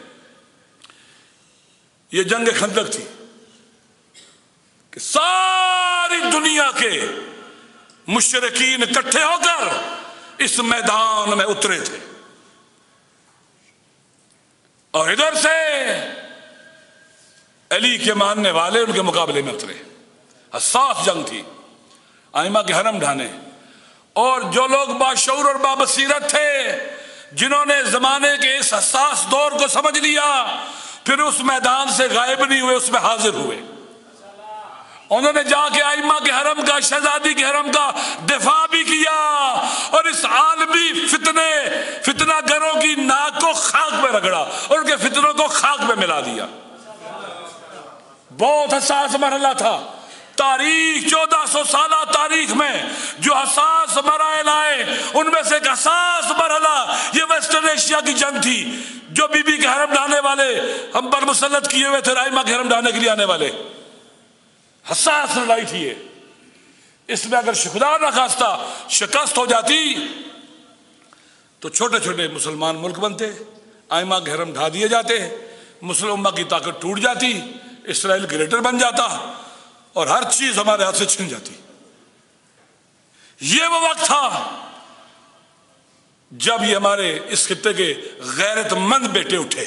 B: یہ جنگ خندق تھی کہ ساری دنیا کے مشرکین اکٹھے ہو کر اس میدان میں اترے تھے اور ادھر سے علی کے ماننے والے ان کے مقابلے میں اترے. حساس جنگ تھی. ائمہ کے حرم ڈھانے، اور جو لوگ باشعور اور بابصیرت تھے، جنہوں نے زمانے کے اس حساس دور کو سمجھ لیا، پھر اس میدان سے غائب نہیں ہوئے، اس میں حاضر ہوئے. انہوں نے جا کے ائمہ کے حرم کا، شہزادی کے حرم کا دفاع بھی کیا اور اس عالمی فتنے فتنہ گروں کی ناک کو خاک میں رگڑا اور ان کے فتنوں کو خاک میں ملا دیا. بہت حساس مرحلہ تھا. تاریخ چودہ سو سالہ تاریخ میں جو حساس مراحل آئے، ان میں سے ایک حساس مرحلہ یہ ویسٹرن ایشیا کی جنگ تھی. جو بی بی کے حرم ڈھانے والے ہم پر مسلط کیے ہوئے تھے، ائمہ کے حرم ڈھانے کے لیے آنے والے، حساس لڑائی تھی یہ. اس میں اگر خدا نخواستہ شکست ہو جاتی تو چھوٹے چھوٹے مسلمان ملک بنتے، آئمہ کے حرم ڈھا دیے جاتے، مسلم امہ کی طاقت ٹوٹ جاتی، اسرائیل گریٹر بن جاتا اور ہر چیز ہمارے ہاتھ سے چھن جاتی۔ یہ وہ وقت تھا جب یہ ہمارے اس خطے کے غیرت مند بیٹے اٹھے،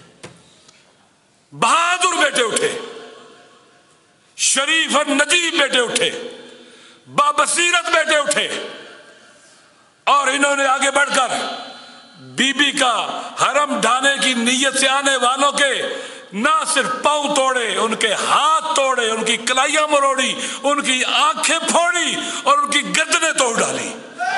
B: بہادر بیٹے اٹھے، شریف اور نجیب بیٹے اٹھے، بابصیرت بیٹے اٹھے، اور انہوں نے آگے بڑھ کر بی بی کا حرم ڈھانے کی نیت سے آنے والوں کے نہ صرف پاؤں توڑے، ان کے ہاتھ توڑے، ان کی کلائیاں مروڑی، ان کی آنکھیں پھوڑی اور ان کی گردنیں توڑ ڈالی۔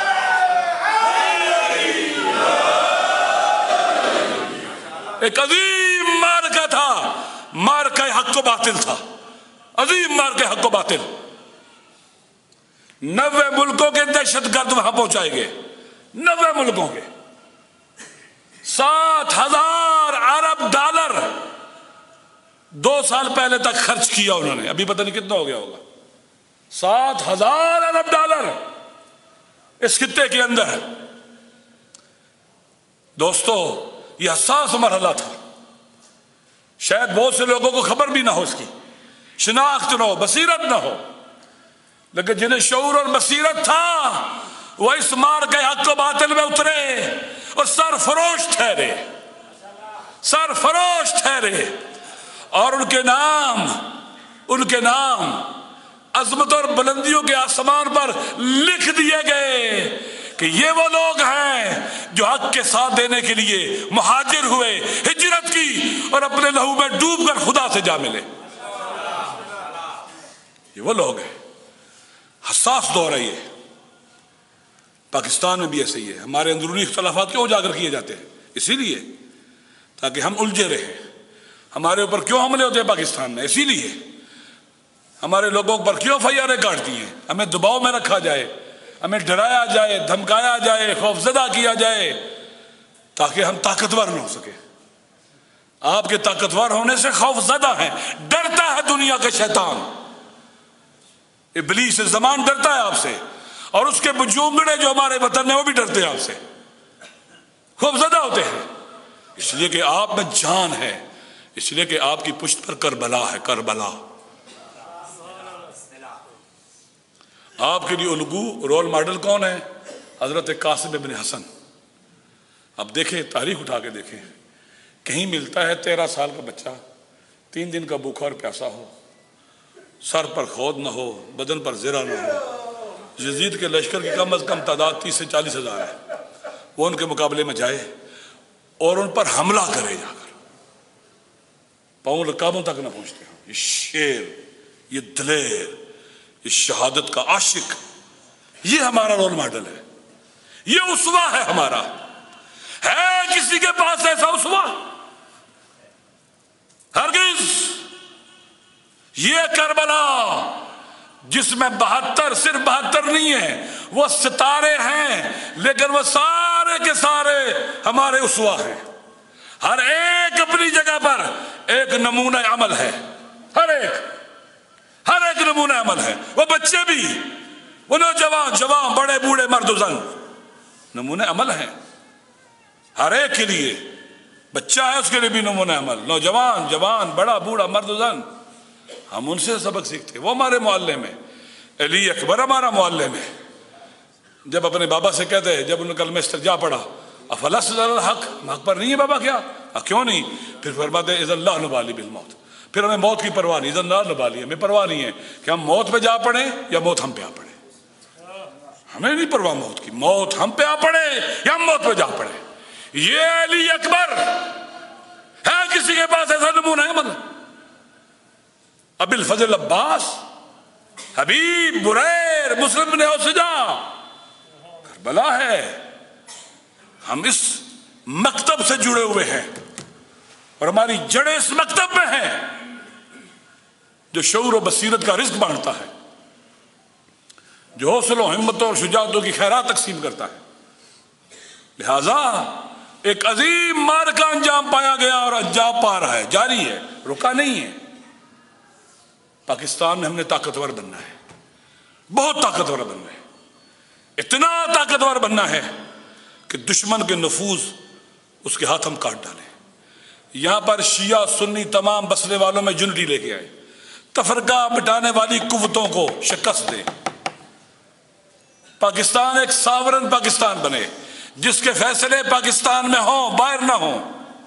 B: ایک عظیم مارکہ تھا، مارکہ حق و باطل تھا، عظیم مارکہ حق و باطل۔ نوے ملکوں کے دہشت گرد وہاں پہنچائے گئے، نوے ملکوں کے، سات ہزار ارب ڈالر دو سال پہلے تک خرچ کیا انہوں نے، ابھی پتہ نہیں کتنا ہو گیا ہوگا، سات ہزار ارب ڈالر اس خطے کے اندر۔ دوستو یہ حساس مرحلہ تھا، شاید بہت سے لوگوں کو خبر بھی نہ ہو، اس کی شناخت نہ ہو، بصیرت نہ ہو، لیکن جنہیں شعور اور بصیرت تھا وہ اس مارکہ حق و باطل میں اترے اور سرفروش ٹھہرے، سرفروش ٹھہرے، اور ان کے نام ان کے نام عظمت اور بلندیوں کے آسمان پر لکھ دیے گئے کہ یہ وہ لوگ ہیں جو حق کے ساتھ دینے کے لیے مہاجر ہوئے، ہجرت کی اور اپنے لہو میں ڈوب کر خدا سے جا ملے۔ یہ وہ لوگ ہیں۔ حساس دور ہے یہ، پاکستان میں بھی ایسے ہی ہے۔ ہمارے اندرونی اختلافات کیوں اجاگر کیے جاتے ہیں؟ اسی لیے تاکہ ہم الجھے رہیں۔ ہمارے اوپر کیوں حملے ہوتے ہیں پاکستان میں؟ اسی لیے ہمارے لوگوں پر کیوں فیاریں کاٹتی ہیں؟ ہمیں دباؤ میں رکھا جائے، ہمیں ڈرایا جائے، دھمکایا جائے، خوف زدہ کیا جائے، تاکہ ہم طاقتور نہ ہو سکے۔ آپ کے طاقتور ہونے سے خوف زدہ ہیں، ڈرتا ہے دنیا کا شیطان، ابلیس زمان ڈرتا ہے آپ سے، اور اس کے بجونگڑے جو ہمارے وطن میں وہ بھی ڈرتے ہیں آپ سے، خوف زدہ ہوتے ہیں، اس لیے کہ آپ میں جان ہے، اس لیے کہ آپ کی پشت پر کربلا ہے، کربلا۔ آپ کے لیے الگو، رول ماڈل کون ہے؟ حضرت قاسم ابن حسن۔ اب دیکھیں، تاریخ اٹھا کے دیکھیں، کہیں ملتا ہے تیرہ سال کا بچہ تین دن کا بھوکا اور پیاسا ہو، سر پر خود نہ ہو، بدن پر زرہ نہ ہو، یزید کے لشکر کی کم از کم تعداد تیس سے چالیس ہزار ہے، وہ ان کے مقابلے میں جائے اور ان پر حملہ کرے، جا کر پاؤں رکابوں تک نہ پہنچتے ہیں۔ یہ شیر، یہ دلیر، یہ شہادت کا عاشق، یہ ہمارا رول ماڈل ہے، یہ اسوہ ہے ہمارا۔ ہے کسی کے پاس ایسا اسوہ؟ ہرگز۔ یہ کربلا جس میں بہتر، صرف بہتر نہیں ہے، وہ ستارے ہیں، لیکن وہ سارے کے سارے ہمارے اسوہ ہیں۔ ہر ایک اپنی جگہ پر ایک نمونہ عمل ہے، ہر ایک ہر ایک نمونہ عمل ہے۔ وہ بچے بھی، وہ نوجوان، جوان، بڑے بوڑھے، مرد و زن، نمونہ عمل ہے ہر ایک کے لیے۔ بچہ ہے اس کے لیے بھی نمونہ عمل، نوجوان، جوان، بڑا، بوڑھا، مرد و زن۔ ہم ان سے سبق سیکھتے، وہ ہمارے معلم میں، علی اکبر ہمارا معلم ہے۔ جب اپنے بابا سے کہتے ہیں، جب انہوں نے کلمہ استرجاع پڑھا، افلست علی الحق، حق پر نہیں ہے بابا کیا؟ کیوں نہیں؟ پھر فرماتے ہیں اذن لا نبالی بالموت، پھر ہمیں موت کی پرواہ نہیں، اذن لا نبالی، ہمیں پرواہ نہیں ہے کہ ہم موت پہ جا پڑیں یا موت ہم پہ آ پڑے، ہمیں نہیں پرواہ موت کی، موت ہم پہ آ پڑے یا ہم موت پہ جا پڑے۔ یہ علی اکبر ہے، کسی کے پاس ایسا نمونہ ہے؟ مطلب ابی الفضل عباس، حبیب، بریر، مسلم بن اوسجا، کربلا ہے۔ ہم اس مکتب سے جڑے ہوئے ہیں اور ہماری جڑیں اس مکتب میں ہیں جو شعور و بصیرت کا رزق بانٹتا ہے، جو حوصلوں، ہمتوں اور شجاعتوں کی خیرات تقسیم کرتا ہے۔ لہذا ایک عظیم مارکہ انجام پایا گیا اور انجام پا رہا ہے، جاری ہے، رکا نہیں ہے۔ پاکستان میں ہم نے طاقتور بننا ہے، بہت طاقتور بننا ہے، اتنا طاقتور بننا ہے کہ دشمن کے نفوذ اس کے ہاتھ ہم کاٹ ڈالیں. یہاں پر شیعہ سنی تمام بسنے والوں میں یونٹی لے کے آئے, تفرقہ مٹانے والی قوتوں کو شکست دیں. پاکستان ایک ساورن پاکستان بنے جس کے فیصلے پاکستان میں ہوں, باہر نہ ہوں.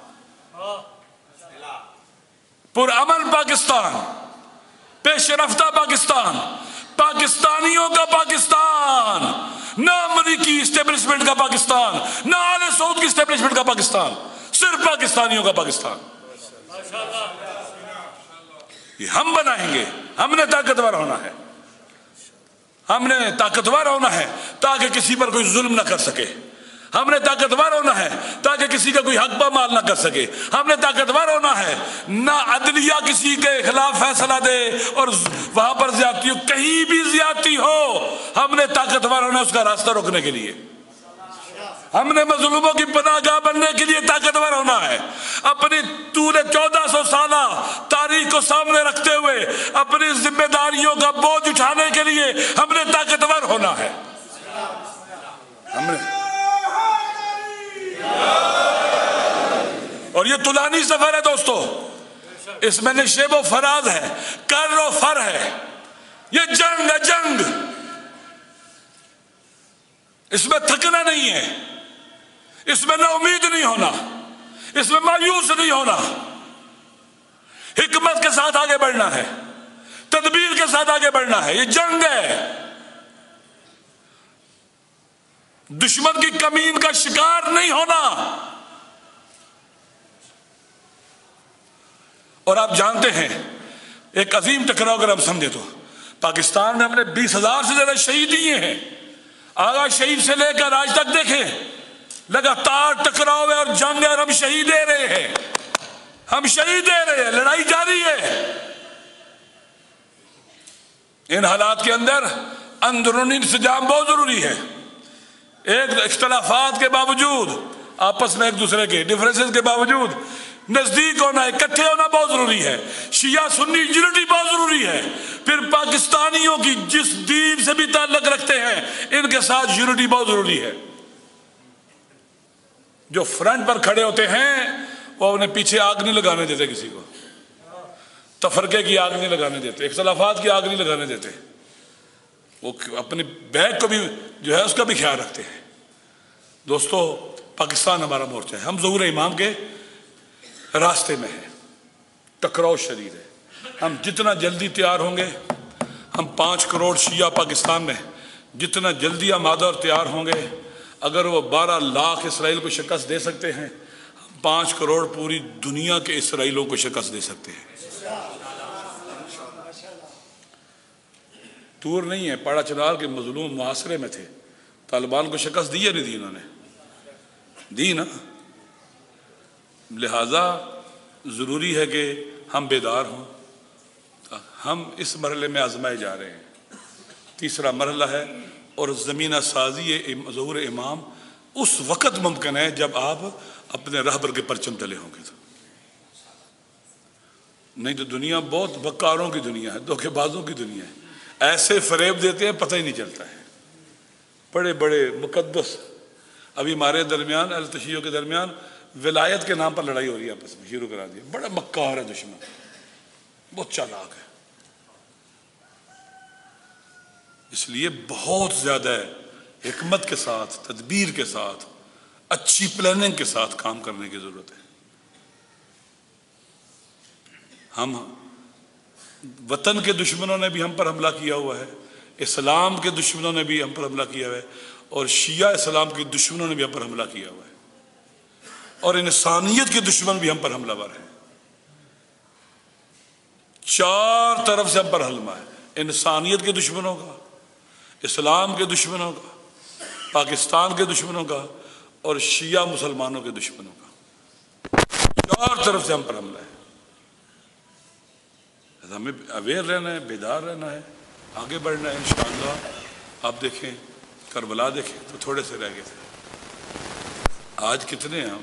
B: پرامن پاکستان, پیش رفتہ پاکستان, پاکستانیوں کا پاکستان, نہ امریکی اسٹیبلشمنٹ کا پاکستان, نہ آل سعود کی اسٹیبلشمنٹ کا پاکستان, صرف پاکستانیوں کا پاکستان. یہ ہم بنائیں گے. ہم نے طاقتور ہونا ہے, ہم نے طاقتور ہونا ہے تاکہ کسی پر کوئی ظلم نہ کر سکے. ہم نے طاقتور ہونا ہے تاکہ کسی کا کوئی حق پامال نہ کر سکے. ہم نے طاقتور ہونا ہے نہ عدلیہ کسی کے خلاف فیصلہ دے اور وہاں پر زیادتی ہو, کہیں بھی زیادتی ہو. ہم نے طاقتور ہونا ہے اس کا راستہ روکنے کے لیے. ہم نے مظلوموں کی پناہ گاہ بننے کے لیے طاقتور ہونا ہے. اپنی طول چودہ سو سالہ تاریخ کو سامنے رکھتے ہوئے اپنی ذمہ داریوں کا بوجھ اٹھانے کے لیے ہم نے طاقتور ہونا ہے. ہم نے اور یہ طولانی سفر ہے دوستو, اس میں نشیب و فراز ہے, کر و فر ہے. یہ جنگ ہے, جنگ. اس میں تھکنا نہیں ہے, اس میں نا امید نہیں ہونا, اس میں مایوس نہیں ہونا. حکمت کے ساتھ آگے بڑھنا ہے, تدبیر کے ساتھ آگے بڑھنا ہے. یہ جنگ ہے. دشمن کی کمین کا شکار نہیں ہونا. اور آپ جانتے ہیں ایک عظیم ٹکراؤ اگر ہم سمجھے تو پاکستان میں ہم نے بیس ہزار سے زیادہ شہید دیے ہیں. آغا شہید سے لے کر آج تک دیکھیں لگاتار ٹکراؤ ہے اور جنگ ہے اور ہم شہید دے رہے ہیں, ہم شہید دے رہے ہیں. لڑائی جاری ہے. ان حالات کے اندر اندرونی انسجام بہت ضروری ہے. ایک اختلافات کے باوجود, آپس میں ایک دوسرے کے ڈفرینسز کے باوجود نزدیک ہونا, اکٹھے ہونا بہت ضروری ہے. شیعہ سنی یونٹی بہت ضروری ہے. پھر پاکستانیوں کی جس دین سے بھی تعلق رکھتے ہیں ان کے ساتھ یونٹی بہت ضروری ہے. جو فرنٹ پر کھڑے ہوتے ہیں وہ انہیں پیچھے آگ نہیں لگانے دیتے, کسی کو تفرقے کی آگ نہیں لگانے دیتے, اختلافات کی آگ نہیں لگانے دیتے. وہ اپنے بیگ کو بھی جو ہے اس کا بھی خیال رکھتے ہیں. دوستو پاکستان ہمارا مورچہ ہے. ہم ظہور امام کے راستے میں ہیں. ٹکراؤ شدید ہے. ہم جتنا جلدی تیار ہوں گے, ہم پانچ کروڑ شیعہ پاکستان میں جتنا جلدی آمادہ اور تیار ہوں گے, اگر وہ بارہ لاکھ اسرائیل کو شکست دے سکتے ہیں, ہم پانچ کروڑ پوری دنیا کے اسرائیلوں کو شکست دے سکتے ہیں. دور نہیں ہے, پاڑا چنار کے مظلوم محاصرے میں تھے, طالبان کو شکست دی یا نہیں دی؟ انہوں نے دی نا. لہذا ضروری ہے کہ ہم بیدار ہوں. ہم اس مرحلے میں آزمائے جا رہے ہیں. تیسرا مرحلہ ہے اور زمینہ سازی ظہور امام اس وقت ممکن ہے جب آپ اپنے رہبر کے پرچم تلے ہوں گے. تو نہیں تو دنیا بہت بکاروں کی دنیا ہے, دھوکے بازوں کی دنیا ہے. ایسے فریب دیتے ہیں پتہ ہی نہیں چلتا ہے. بڑے بڑے مقدس, ابھی ہمارے درمیان التشیعوں کے درمیان ولایت کے نام پر لڑائی ہو رہی ہے, آپس میں شروع کرا دیا. بڑا مکار ہے دشمن, بہت چالاک ہے. اس لیے بہت زیادہ حکمت کے ساتھ, تدبیر کے ساتھ, اچھی پلاننگ کے ساتھ کام کرنے کی ضرورت ہے. ہم وطن کے دشمنوں نے بھی ہم پر حملہ کیا ہوا ہے, اسلام کے دشمنوں نے بھی ہم پر حملہ کیا ہوا ہے, اور شیعہ اسلام کے دشمنوں نے بھی ہم پر حملہ کیا ہوا ہے, اور انسانیت کے دشمن بھی ہم پر حملہ ور ہیں. چار طرف سے ہم پر حملہ ہے. انسانیت کے دشمنوں کا, اسلام کے دشمنوں کا, پاکستان کے دشمنوں کا, اور شیعہ مسلمانوں کے دشمنوں کا. چار طرف سے ہم پر حملہ ہے. ہمیں اویئر رہنا ہے, بیدار رہنا ہے, آگے بڑھنا ہے انشاءاللہ. آپ دیکھیں کربلا دیکھیں تو تھوڑے سے رہ گئے تھے, آج کتنے ہیں ہم.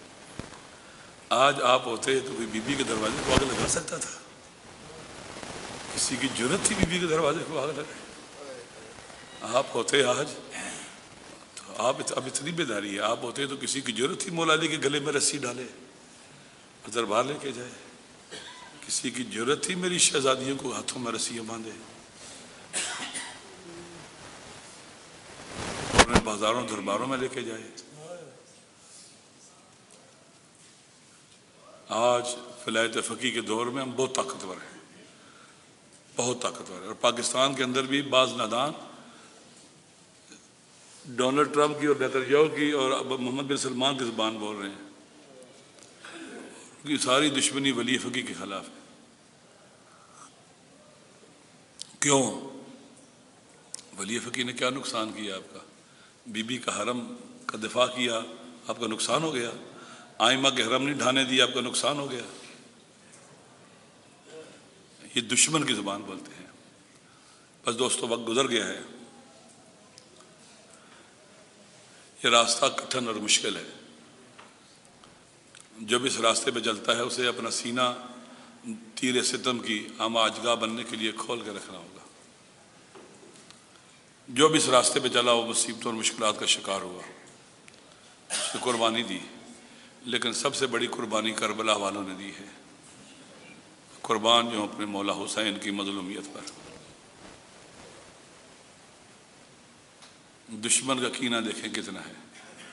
B: آج آپ ہوتے تو کوئی بی بی کے دروازے کو آگ لگا سکتا تھا؟ کسی کی جرت تھی بی بی کے دروازے کو آگ لگائے؟ آپ ہوتے آج تو آپ اب اتنی بیداری ہے، آپ ہوتے تو کسی کی ضرورت ہی مولا علی کے گلے میں رسی ڈالے اور دربار لے کے جائے، کسی کی ضرورت ہی میری شہزادیوں کو ہاتھوں میں رسیاں باندھے اور انہیں بازاروں درباروں میں لے کے جائے۔ آج ولایت فقیہ کے دور میں ہم بہت طاقتور ہیں، بہت طاقتور ہیں، اور پاکستان کے اندر بھی بعض نادان ڈونلڈ ٹرمپ کی اور نیتنیاہو کی اور محمد بن سلمان کی زبان بول رہے ہیں، ان کی ساری دشمنی ولی فقیہ کے خلاف ہے۔ کیوں؟ ولی فقیہ نے کیا نقصان کیا آپ کا؟ بی بی کا حرم کا دفاع کیا، آپ کا نقصان ہو گیا۔ آئمہ کے حرم نہیں ڈھانے دیا، آپ کا نقصان ہو گیا۔ یہ دشمن کی زبان بولتے ہیں۔ بس دوستو وقت گزر گیا ہے، یہ راستہ کٹھن اور مشکل ہے۔ جو بھی اس راستے پہ چلتا ہے اسے اپنا سینہ تیر ستم کی آمہ اجگاہ بننے کے لیے کھول کے رکھنا ہوگا۔ جو بھی اس راستے پہ چلا وہ مصیبتوں اور مشکلات کا شکار ہوا، اس نے قربانی دی، لیکن سب سے بڑی قربانی کربلا والوں نے دی ہے، قربان جو اپنے مولا حسین کی مظلومیت پر۔ دشمن کا کینہ دیکھیں کتنا ہے،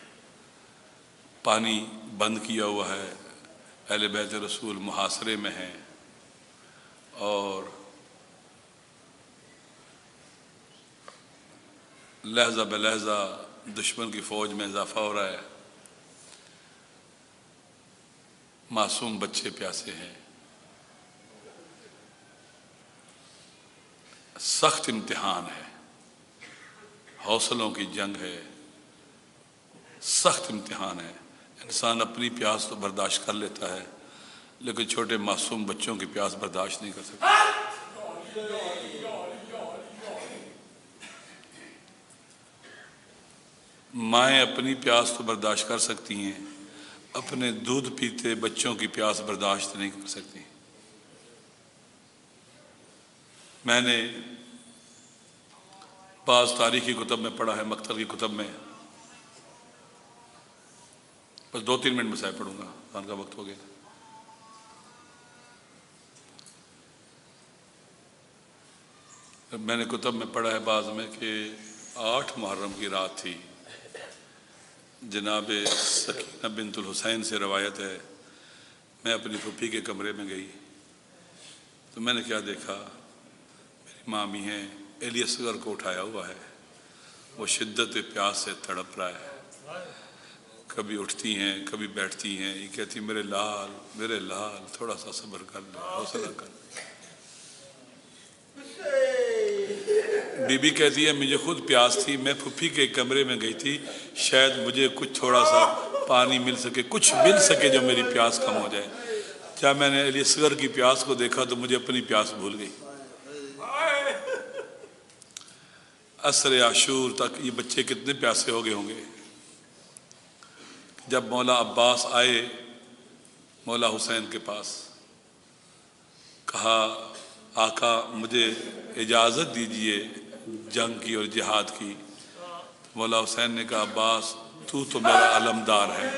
B: پانی بند کیا ہوا ہے، اہل بیت رسول محاصرے میں ہیں، اور لہجہ بے لہجہ دشمن کی فوج میں اضافہ ہو رہا ہے، معصوم بچے پیاسے ہیں۔ سخت امتحان ہے، حوصلوں کی جنگ ہے، سخت امتحان ہے۔ انسان اپنی پیاس تو برداشت کر لیتا ہے، لیکن چھوٹے معصوم بچوں کی پیاس برداشت نہیں کر سکتا۔ مائیں اپنی پیاس تو برداشت کر سکتی ہیں، اپنے دودھ پیتے بچوں کی پیاس برداشت نہیں کر سکتی۔ میں نے بعض تاریخی کتب میں پڑھا ہے، مکتب کی کتب میں، بس دو تین منٹ مسائل پڑھوں گا، خان کا وقت ہو گیا۔ میں نے کتب میں پڑھا ہے بعض میں کہ آٹھ محرم کی رات تھی، جناب سکینہ بنت الحسین سے روایت ہے، میں اپنی پھوپھی کے کمرے میں گئی تو میں نے کیا دیکھا، میری مامی ہیں، ایلی اصغر کو اٹھایا ہوا ہے، وہ شدت پیاس سے تڑپ رہا ہے، کبھی اٹھتی ہیں کبھی بیٹھتی ہیں، یہ کہتی میرے لال میرے لال تھوڑا سا صبر کر لے، حوصلہ کر لے۔ بی بی کہتی ہے مجھے خود پیاس تھی، میں پھوپھی کے کمرے میں گئی تھی، شاید مجھے کچھ تھوڑا سا پانی مل سکے، کچھ مل سکے جو میری پیاس کم ہو جائے۔ جب میں نے علی اصغر کی پیاس کو دیکھا تو مجھے اپنی پیاس بھول گئی۔ عصر عاشور تک یہ بچے کتنے پیاسے ہو گئے ہوں گے۔ جب مولا عباس آئے مولا حسین کے پاس، کہا آقا مجھے اجازت دیجئے جنگ کی اور جہاد کی، مولا حسین نے کہا عباس تو تو میرا علمدار ہے،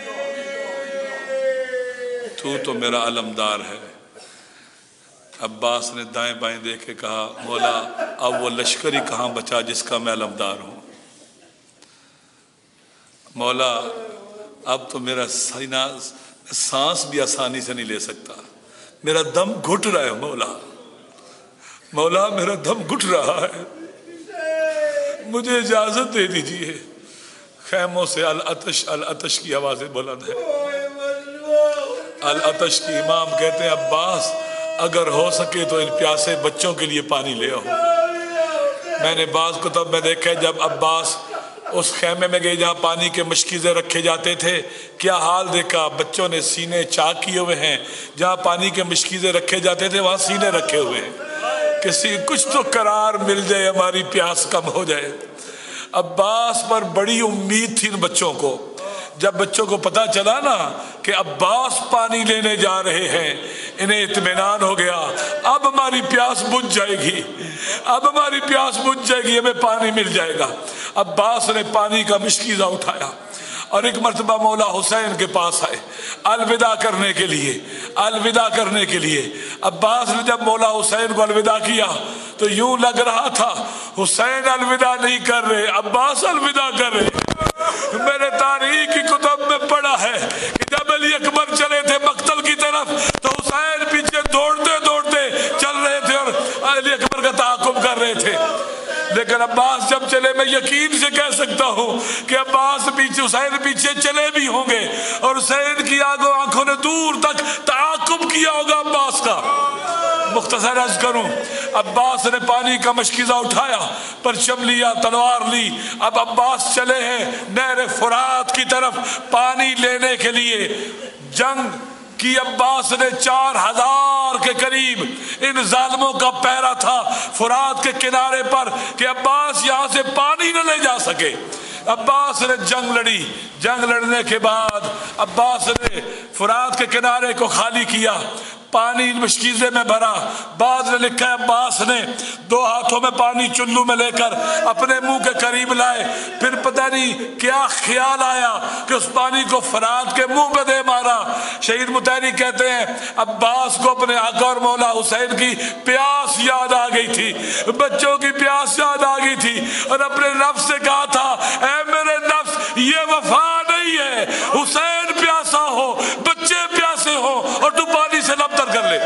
B: تو تو میرا علمدار ہے۔ عباس نے دائیں بائیں دیکھ کے کہا مولا اب وہ لشکر ہی کہاں بچا جس کا میں علمدار ہوں، مولا اب تو میرا سینہ سانس بھی آسانی سے نہیں لے سکتا، میرا دم گھٹ رہا ہے، مولا مولا میرا دم گھٹ رہا ہے، مجھے اجازت دے دیجئے۔ خیموں سے العطش العطش کی آوازیں بلند ہیں، العطش کی امام کہتے ہیں عباس اگر ہو سکے تو ان پیاسے بچوں کے لیے پانی لے آؤ۔ میں نے بعض کتب میں دیکھا جب عباس اس خیمے میں گئے جہاں پانی کے مشکیزیں رکھے جاتے تھے، کیا حال دیکھا، بچوں نے سینے چاک کیے ہوئے ہیں، جہاں پانی کے مشکیزیں رکھے جاتے تھے وہاں سینے رکھے ہوئے ہیں، کسی کچھ تو قرار مل جائے، ہماری پیاس کم ہو جائے۔ عباس پر بڑی امید تھی ان بچوں کو، جب بچوں کو پتا چلا نا کہ عباس پانی لینے جا رہے ہیں، انہیں اطمینان ہو گیا، اب ہماری پیاس بجھ جائے گی، اب ہماری پیاس بجھ جائے گی، ہمیں پانی مل جائے گا۔ अब्बास ने पानी का मशकीज़ा उठाया और एक मरतबा मौला हुसैन के पास आए अलविदा करने के लिए, अलविदा करने के लिए। अब्बास ने जब मौला हुसैन को अलविदा किया तो यूं लग रहा था हुसैन अलविदा नहीं कर रहे, अब्बास अलविदा कर रहे। मैंने तारीख की कुतुब में पढ़ा है कि जब अली अकबर चले थे मक्तल की तरफ तो हुसैन पीछे दौड़ते दौड़ते चल रहे थे और अली अकबर का ताक़ुब कर रहे थे। लेकिन अब्बास जब चले, मैं यकीन से कह सकता हूँ कि अब्बास पीछे, हुसैन पीछे चले भी होंगे और हुसैन की आंखों आंखों ने दूर तक ताक़ुब किया होगा अब्बास का। मुख्तसर अर्ज करूं, अब्बास ने पानी का मशकीज़ा उठाया, परचम लिया, तलवार ली। अब अब्बास चले हैं नहर फुरात की तरफ पानी लेने के लिए। जंग कि अब्बास ने चार हजार के करीब इन जालिमों का पहरा था फुरात के किनारे पर कि अब्बास यहाँ से पानी न ले जा सके। अब्बास ने जंग लड़ी, जंग लड़ने के बाद अब्बास ने फुरात के किनारे को खाली किया, पानी मशकीज़े में भरा। बाद ने लिखा है अब्बास ने दो हाथों में पानी चुल्लू में लेकर अपने मुंह के करीब लाए, फिर पता नहीं क्या ख्याल आया कि उस पानी को फुरात के मुंह पे दे मारा। शहीद मुतहरी कहते हैं अब्बास को अपने आका और मौला हुसैन की प्यास याद आ गई थी, बच्चों की प्यास याद आ गई थी और अपने नफ्स से कहा था ऐ मेरे नफ्स ये वफा नहीं है, हुसैन प्यासा हो, बच्चे प्यासे हो और तू पानी से लब तर कर ले।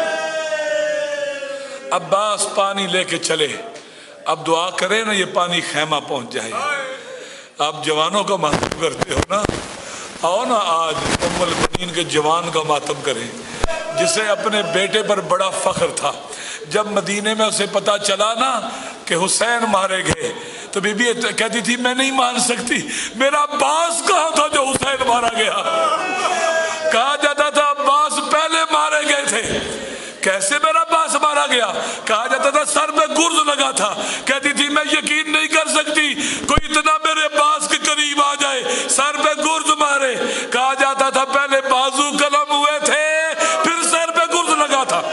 B: अब्बास पानी लेके चले। अब दुआ करें ना ये पानी खैमा पहुंच जाए। आप जवानों का मातम करते हो ना, आओ ना आज उम्मुल बनीन के जवान का मातम करें जिसे अपने बेटे पर बड़ा फख्र था। जब मदीने में उसे पता चला ना कि हुसैन मारे गए तो बीबी कहती थी मैं नहीं मान सकती, मेरा अब्बास कहाँ था जो हुसैन मारा गया। कहा जाता था अब्बास पहले मारे गए थे। कैसे मेरा अब्बास मारा गया? कहा जाता था सर पे गुर्ज लगा था। कहती थी मैं यकीन नहीं कर सकती कोई इतना मेरे अब्बास के करीब आ जाए सर पे गुर्ज मारे। कहा जाता था पहले बाजू कलम हुए थे फिर सर पे गुर्ज लगा था।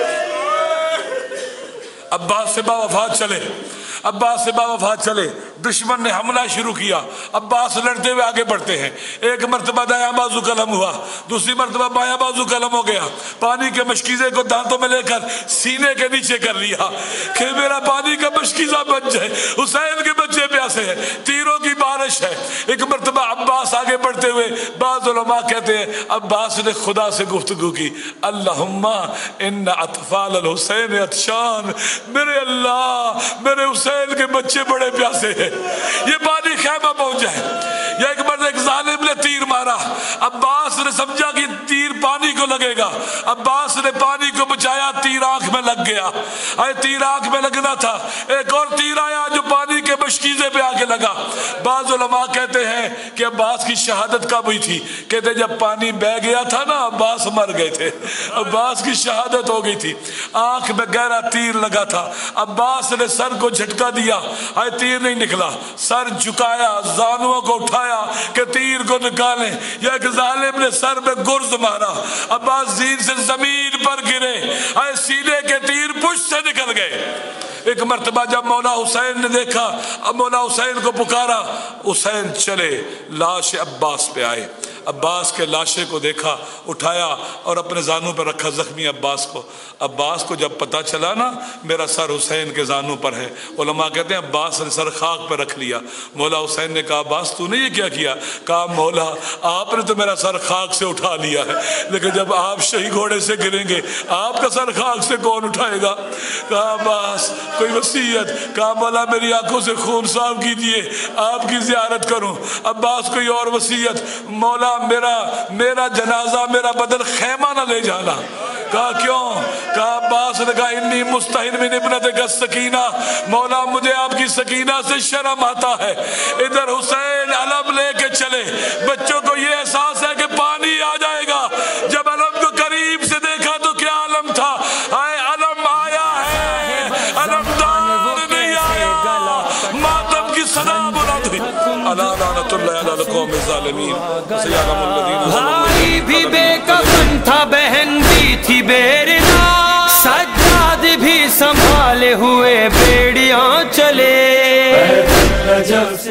B: अब्बास से बावफात चले, अब्बास से बावफात चले, दुश्मन ने हमला शुरू किया। अब्बास लड़ते हुए आगे बढ़ते हैं। एक मरतबा दायां बाजू कलम हुआ, दूसरी मरतबा बायां बाजू कलम हो गया। पानी के मशकीज़े को दांतों में लेकर सीने के नीचे कर लिया कि मेरा पानी का मशकीज़ा बन जाए, हुसैन के बच्चे प्यासे हैं, तीरों की बारिश है। एक मरतबा अब्बास आगे बढ़ते हुए, बाज़ उलमा कहते हैं अब्बास ने खुदा से गुफ्तगू की, अल्लाहुम्मा इन्ना अतफाल अल हुसैन अतशान, मेरे अल्लाह मेरे हुसैन के बच्चे बड़े प्यासे हैं, ये पानी खैमा पहुंच जाए। या एक बार एक जालिम ने तीर मारा, अब्बास ने समझा कि तीर पानी को लगेगा, अब्बास ने पानी को बचाया, तीर आंख में लग गया। अरे तीर आंख में लगना था, एक और तीर आया जो पानी के मशकीज़े पे आके लगा। बाज़ उलमा कहते हैं कि अब्बास की शहादत कब हुई थी? कहते जब पानी बह गया था ना अब्बास मर गए थे, अब्बास की शहादत हो गई थी। आंख में गहरा तीर लगा था, अब्बास ने सर को झटका दिया, अरे तीर नहीं निकला, सर झुकाया, जानुओं को उठाया कि तीर को निकालें। या एक जालिम ने सर में गुर्ज मारा, अब्बास जीन से जमीन पर गिरे, अरे सीने के तीर पुष्ट से निकल गए। एक मर्तबा जब मौला हुसैन ने देखा, अब मौला हुसैन को पुकारा, हुसैन चले, लाश अब्बास पे आए, अब्बास के लाशे को देखा, उठाया और अपने जानू पर रखा, जख्मी अब्बास को। अब्बास को जब पता चला ना मेरा सर हुसैन के जानू पर है, उलमा कहते हैं अब्बास ने सर खाक पर रख लिया। मौला हुसैन ने कहा अब्बास तूने ये क्या किया? कहा मौला आपने तो मेरा सर खाक से उठा लिया है, लेकिन जब आप शही घोड़े से गिरेंगे आपका सर खाक से कौन उठाएगा? कहा अब्बास कोई वसीयत? कहा मौला मेरी आंखों से खून साफ कीजिए, आपकी जियारत करूं। अब्बास कोई और वसीयत? मौला मेरा मेरा जनाजा, मेरा बदन खैमा ना ले जाना। कहा क्यों? कहा अब्बास ने कहा इन्नी मुस्तहिन मिन इब्नतिक सकीना, मौला मुझे आपकी सकीना से शर्म आता है। इधर हुसैन अलम लेके चले, बच्चों को ये एहसास है कि पानी आ जाएगा। जब अलम को करीब से देखा तो क्या अलम था? आए अलम आया है, अलमदार नहीं आया, मातम की सदा बुलंद हुई।
A: भाई भी बेकफन था, बहन भी थी बेरना, सज्जाद भी संभाले हुए बेड़ियां चले।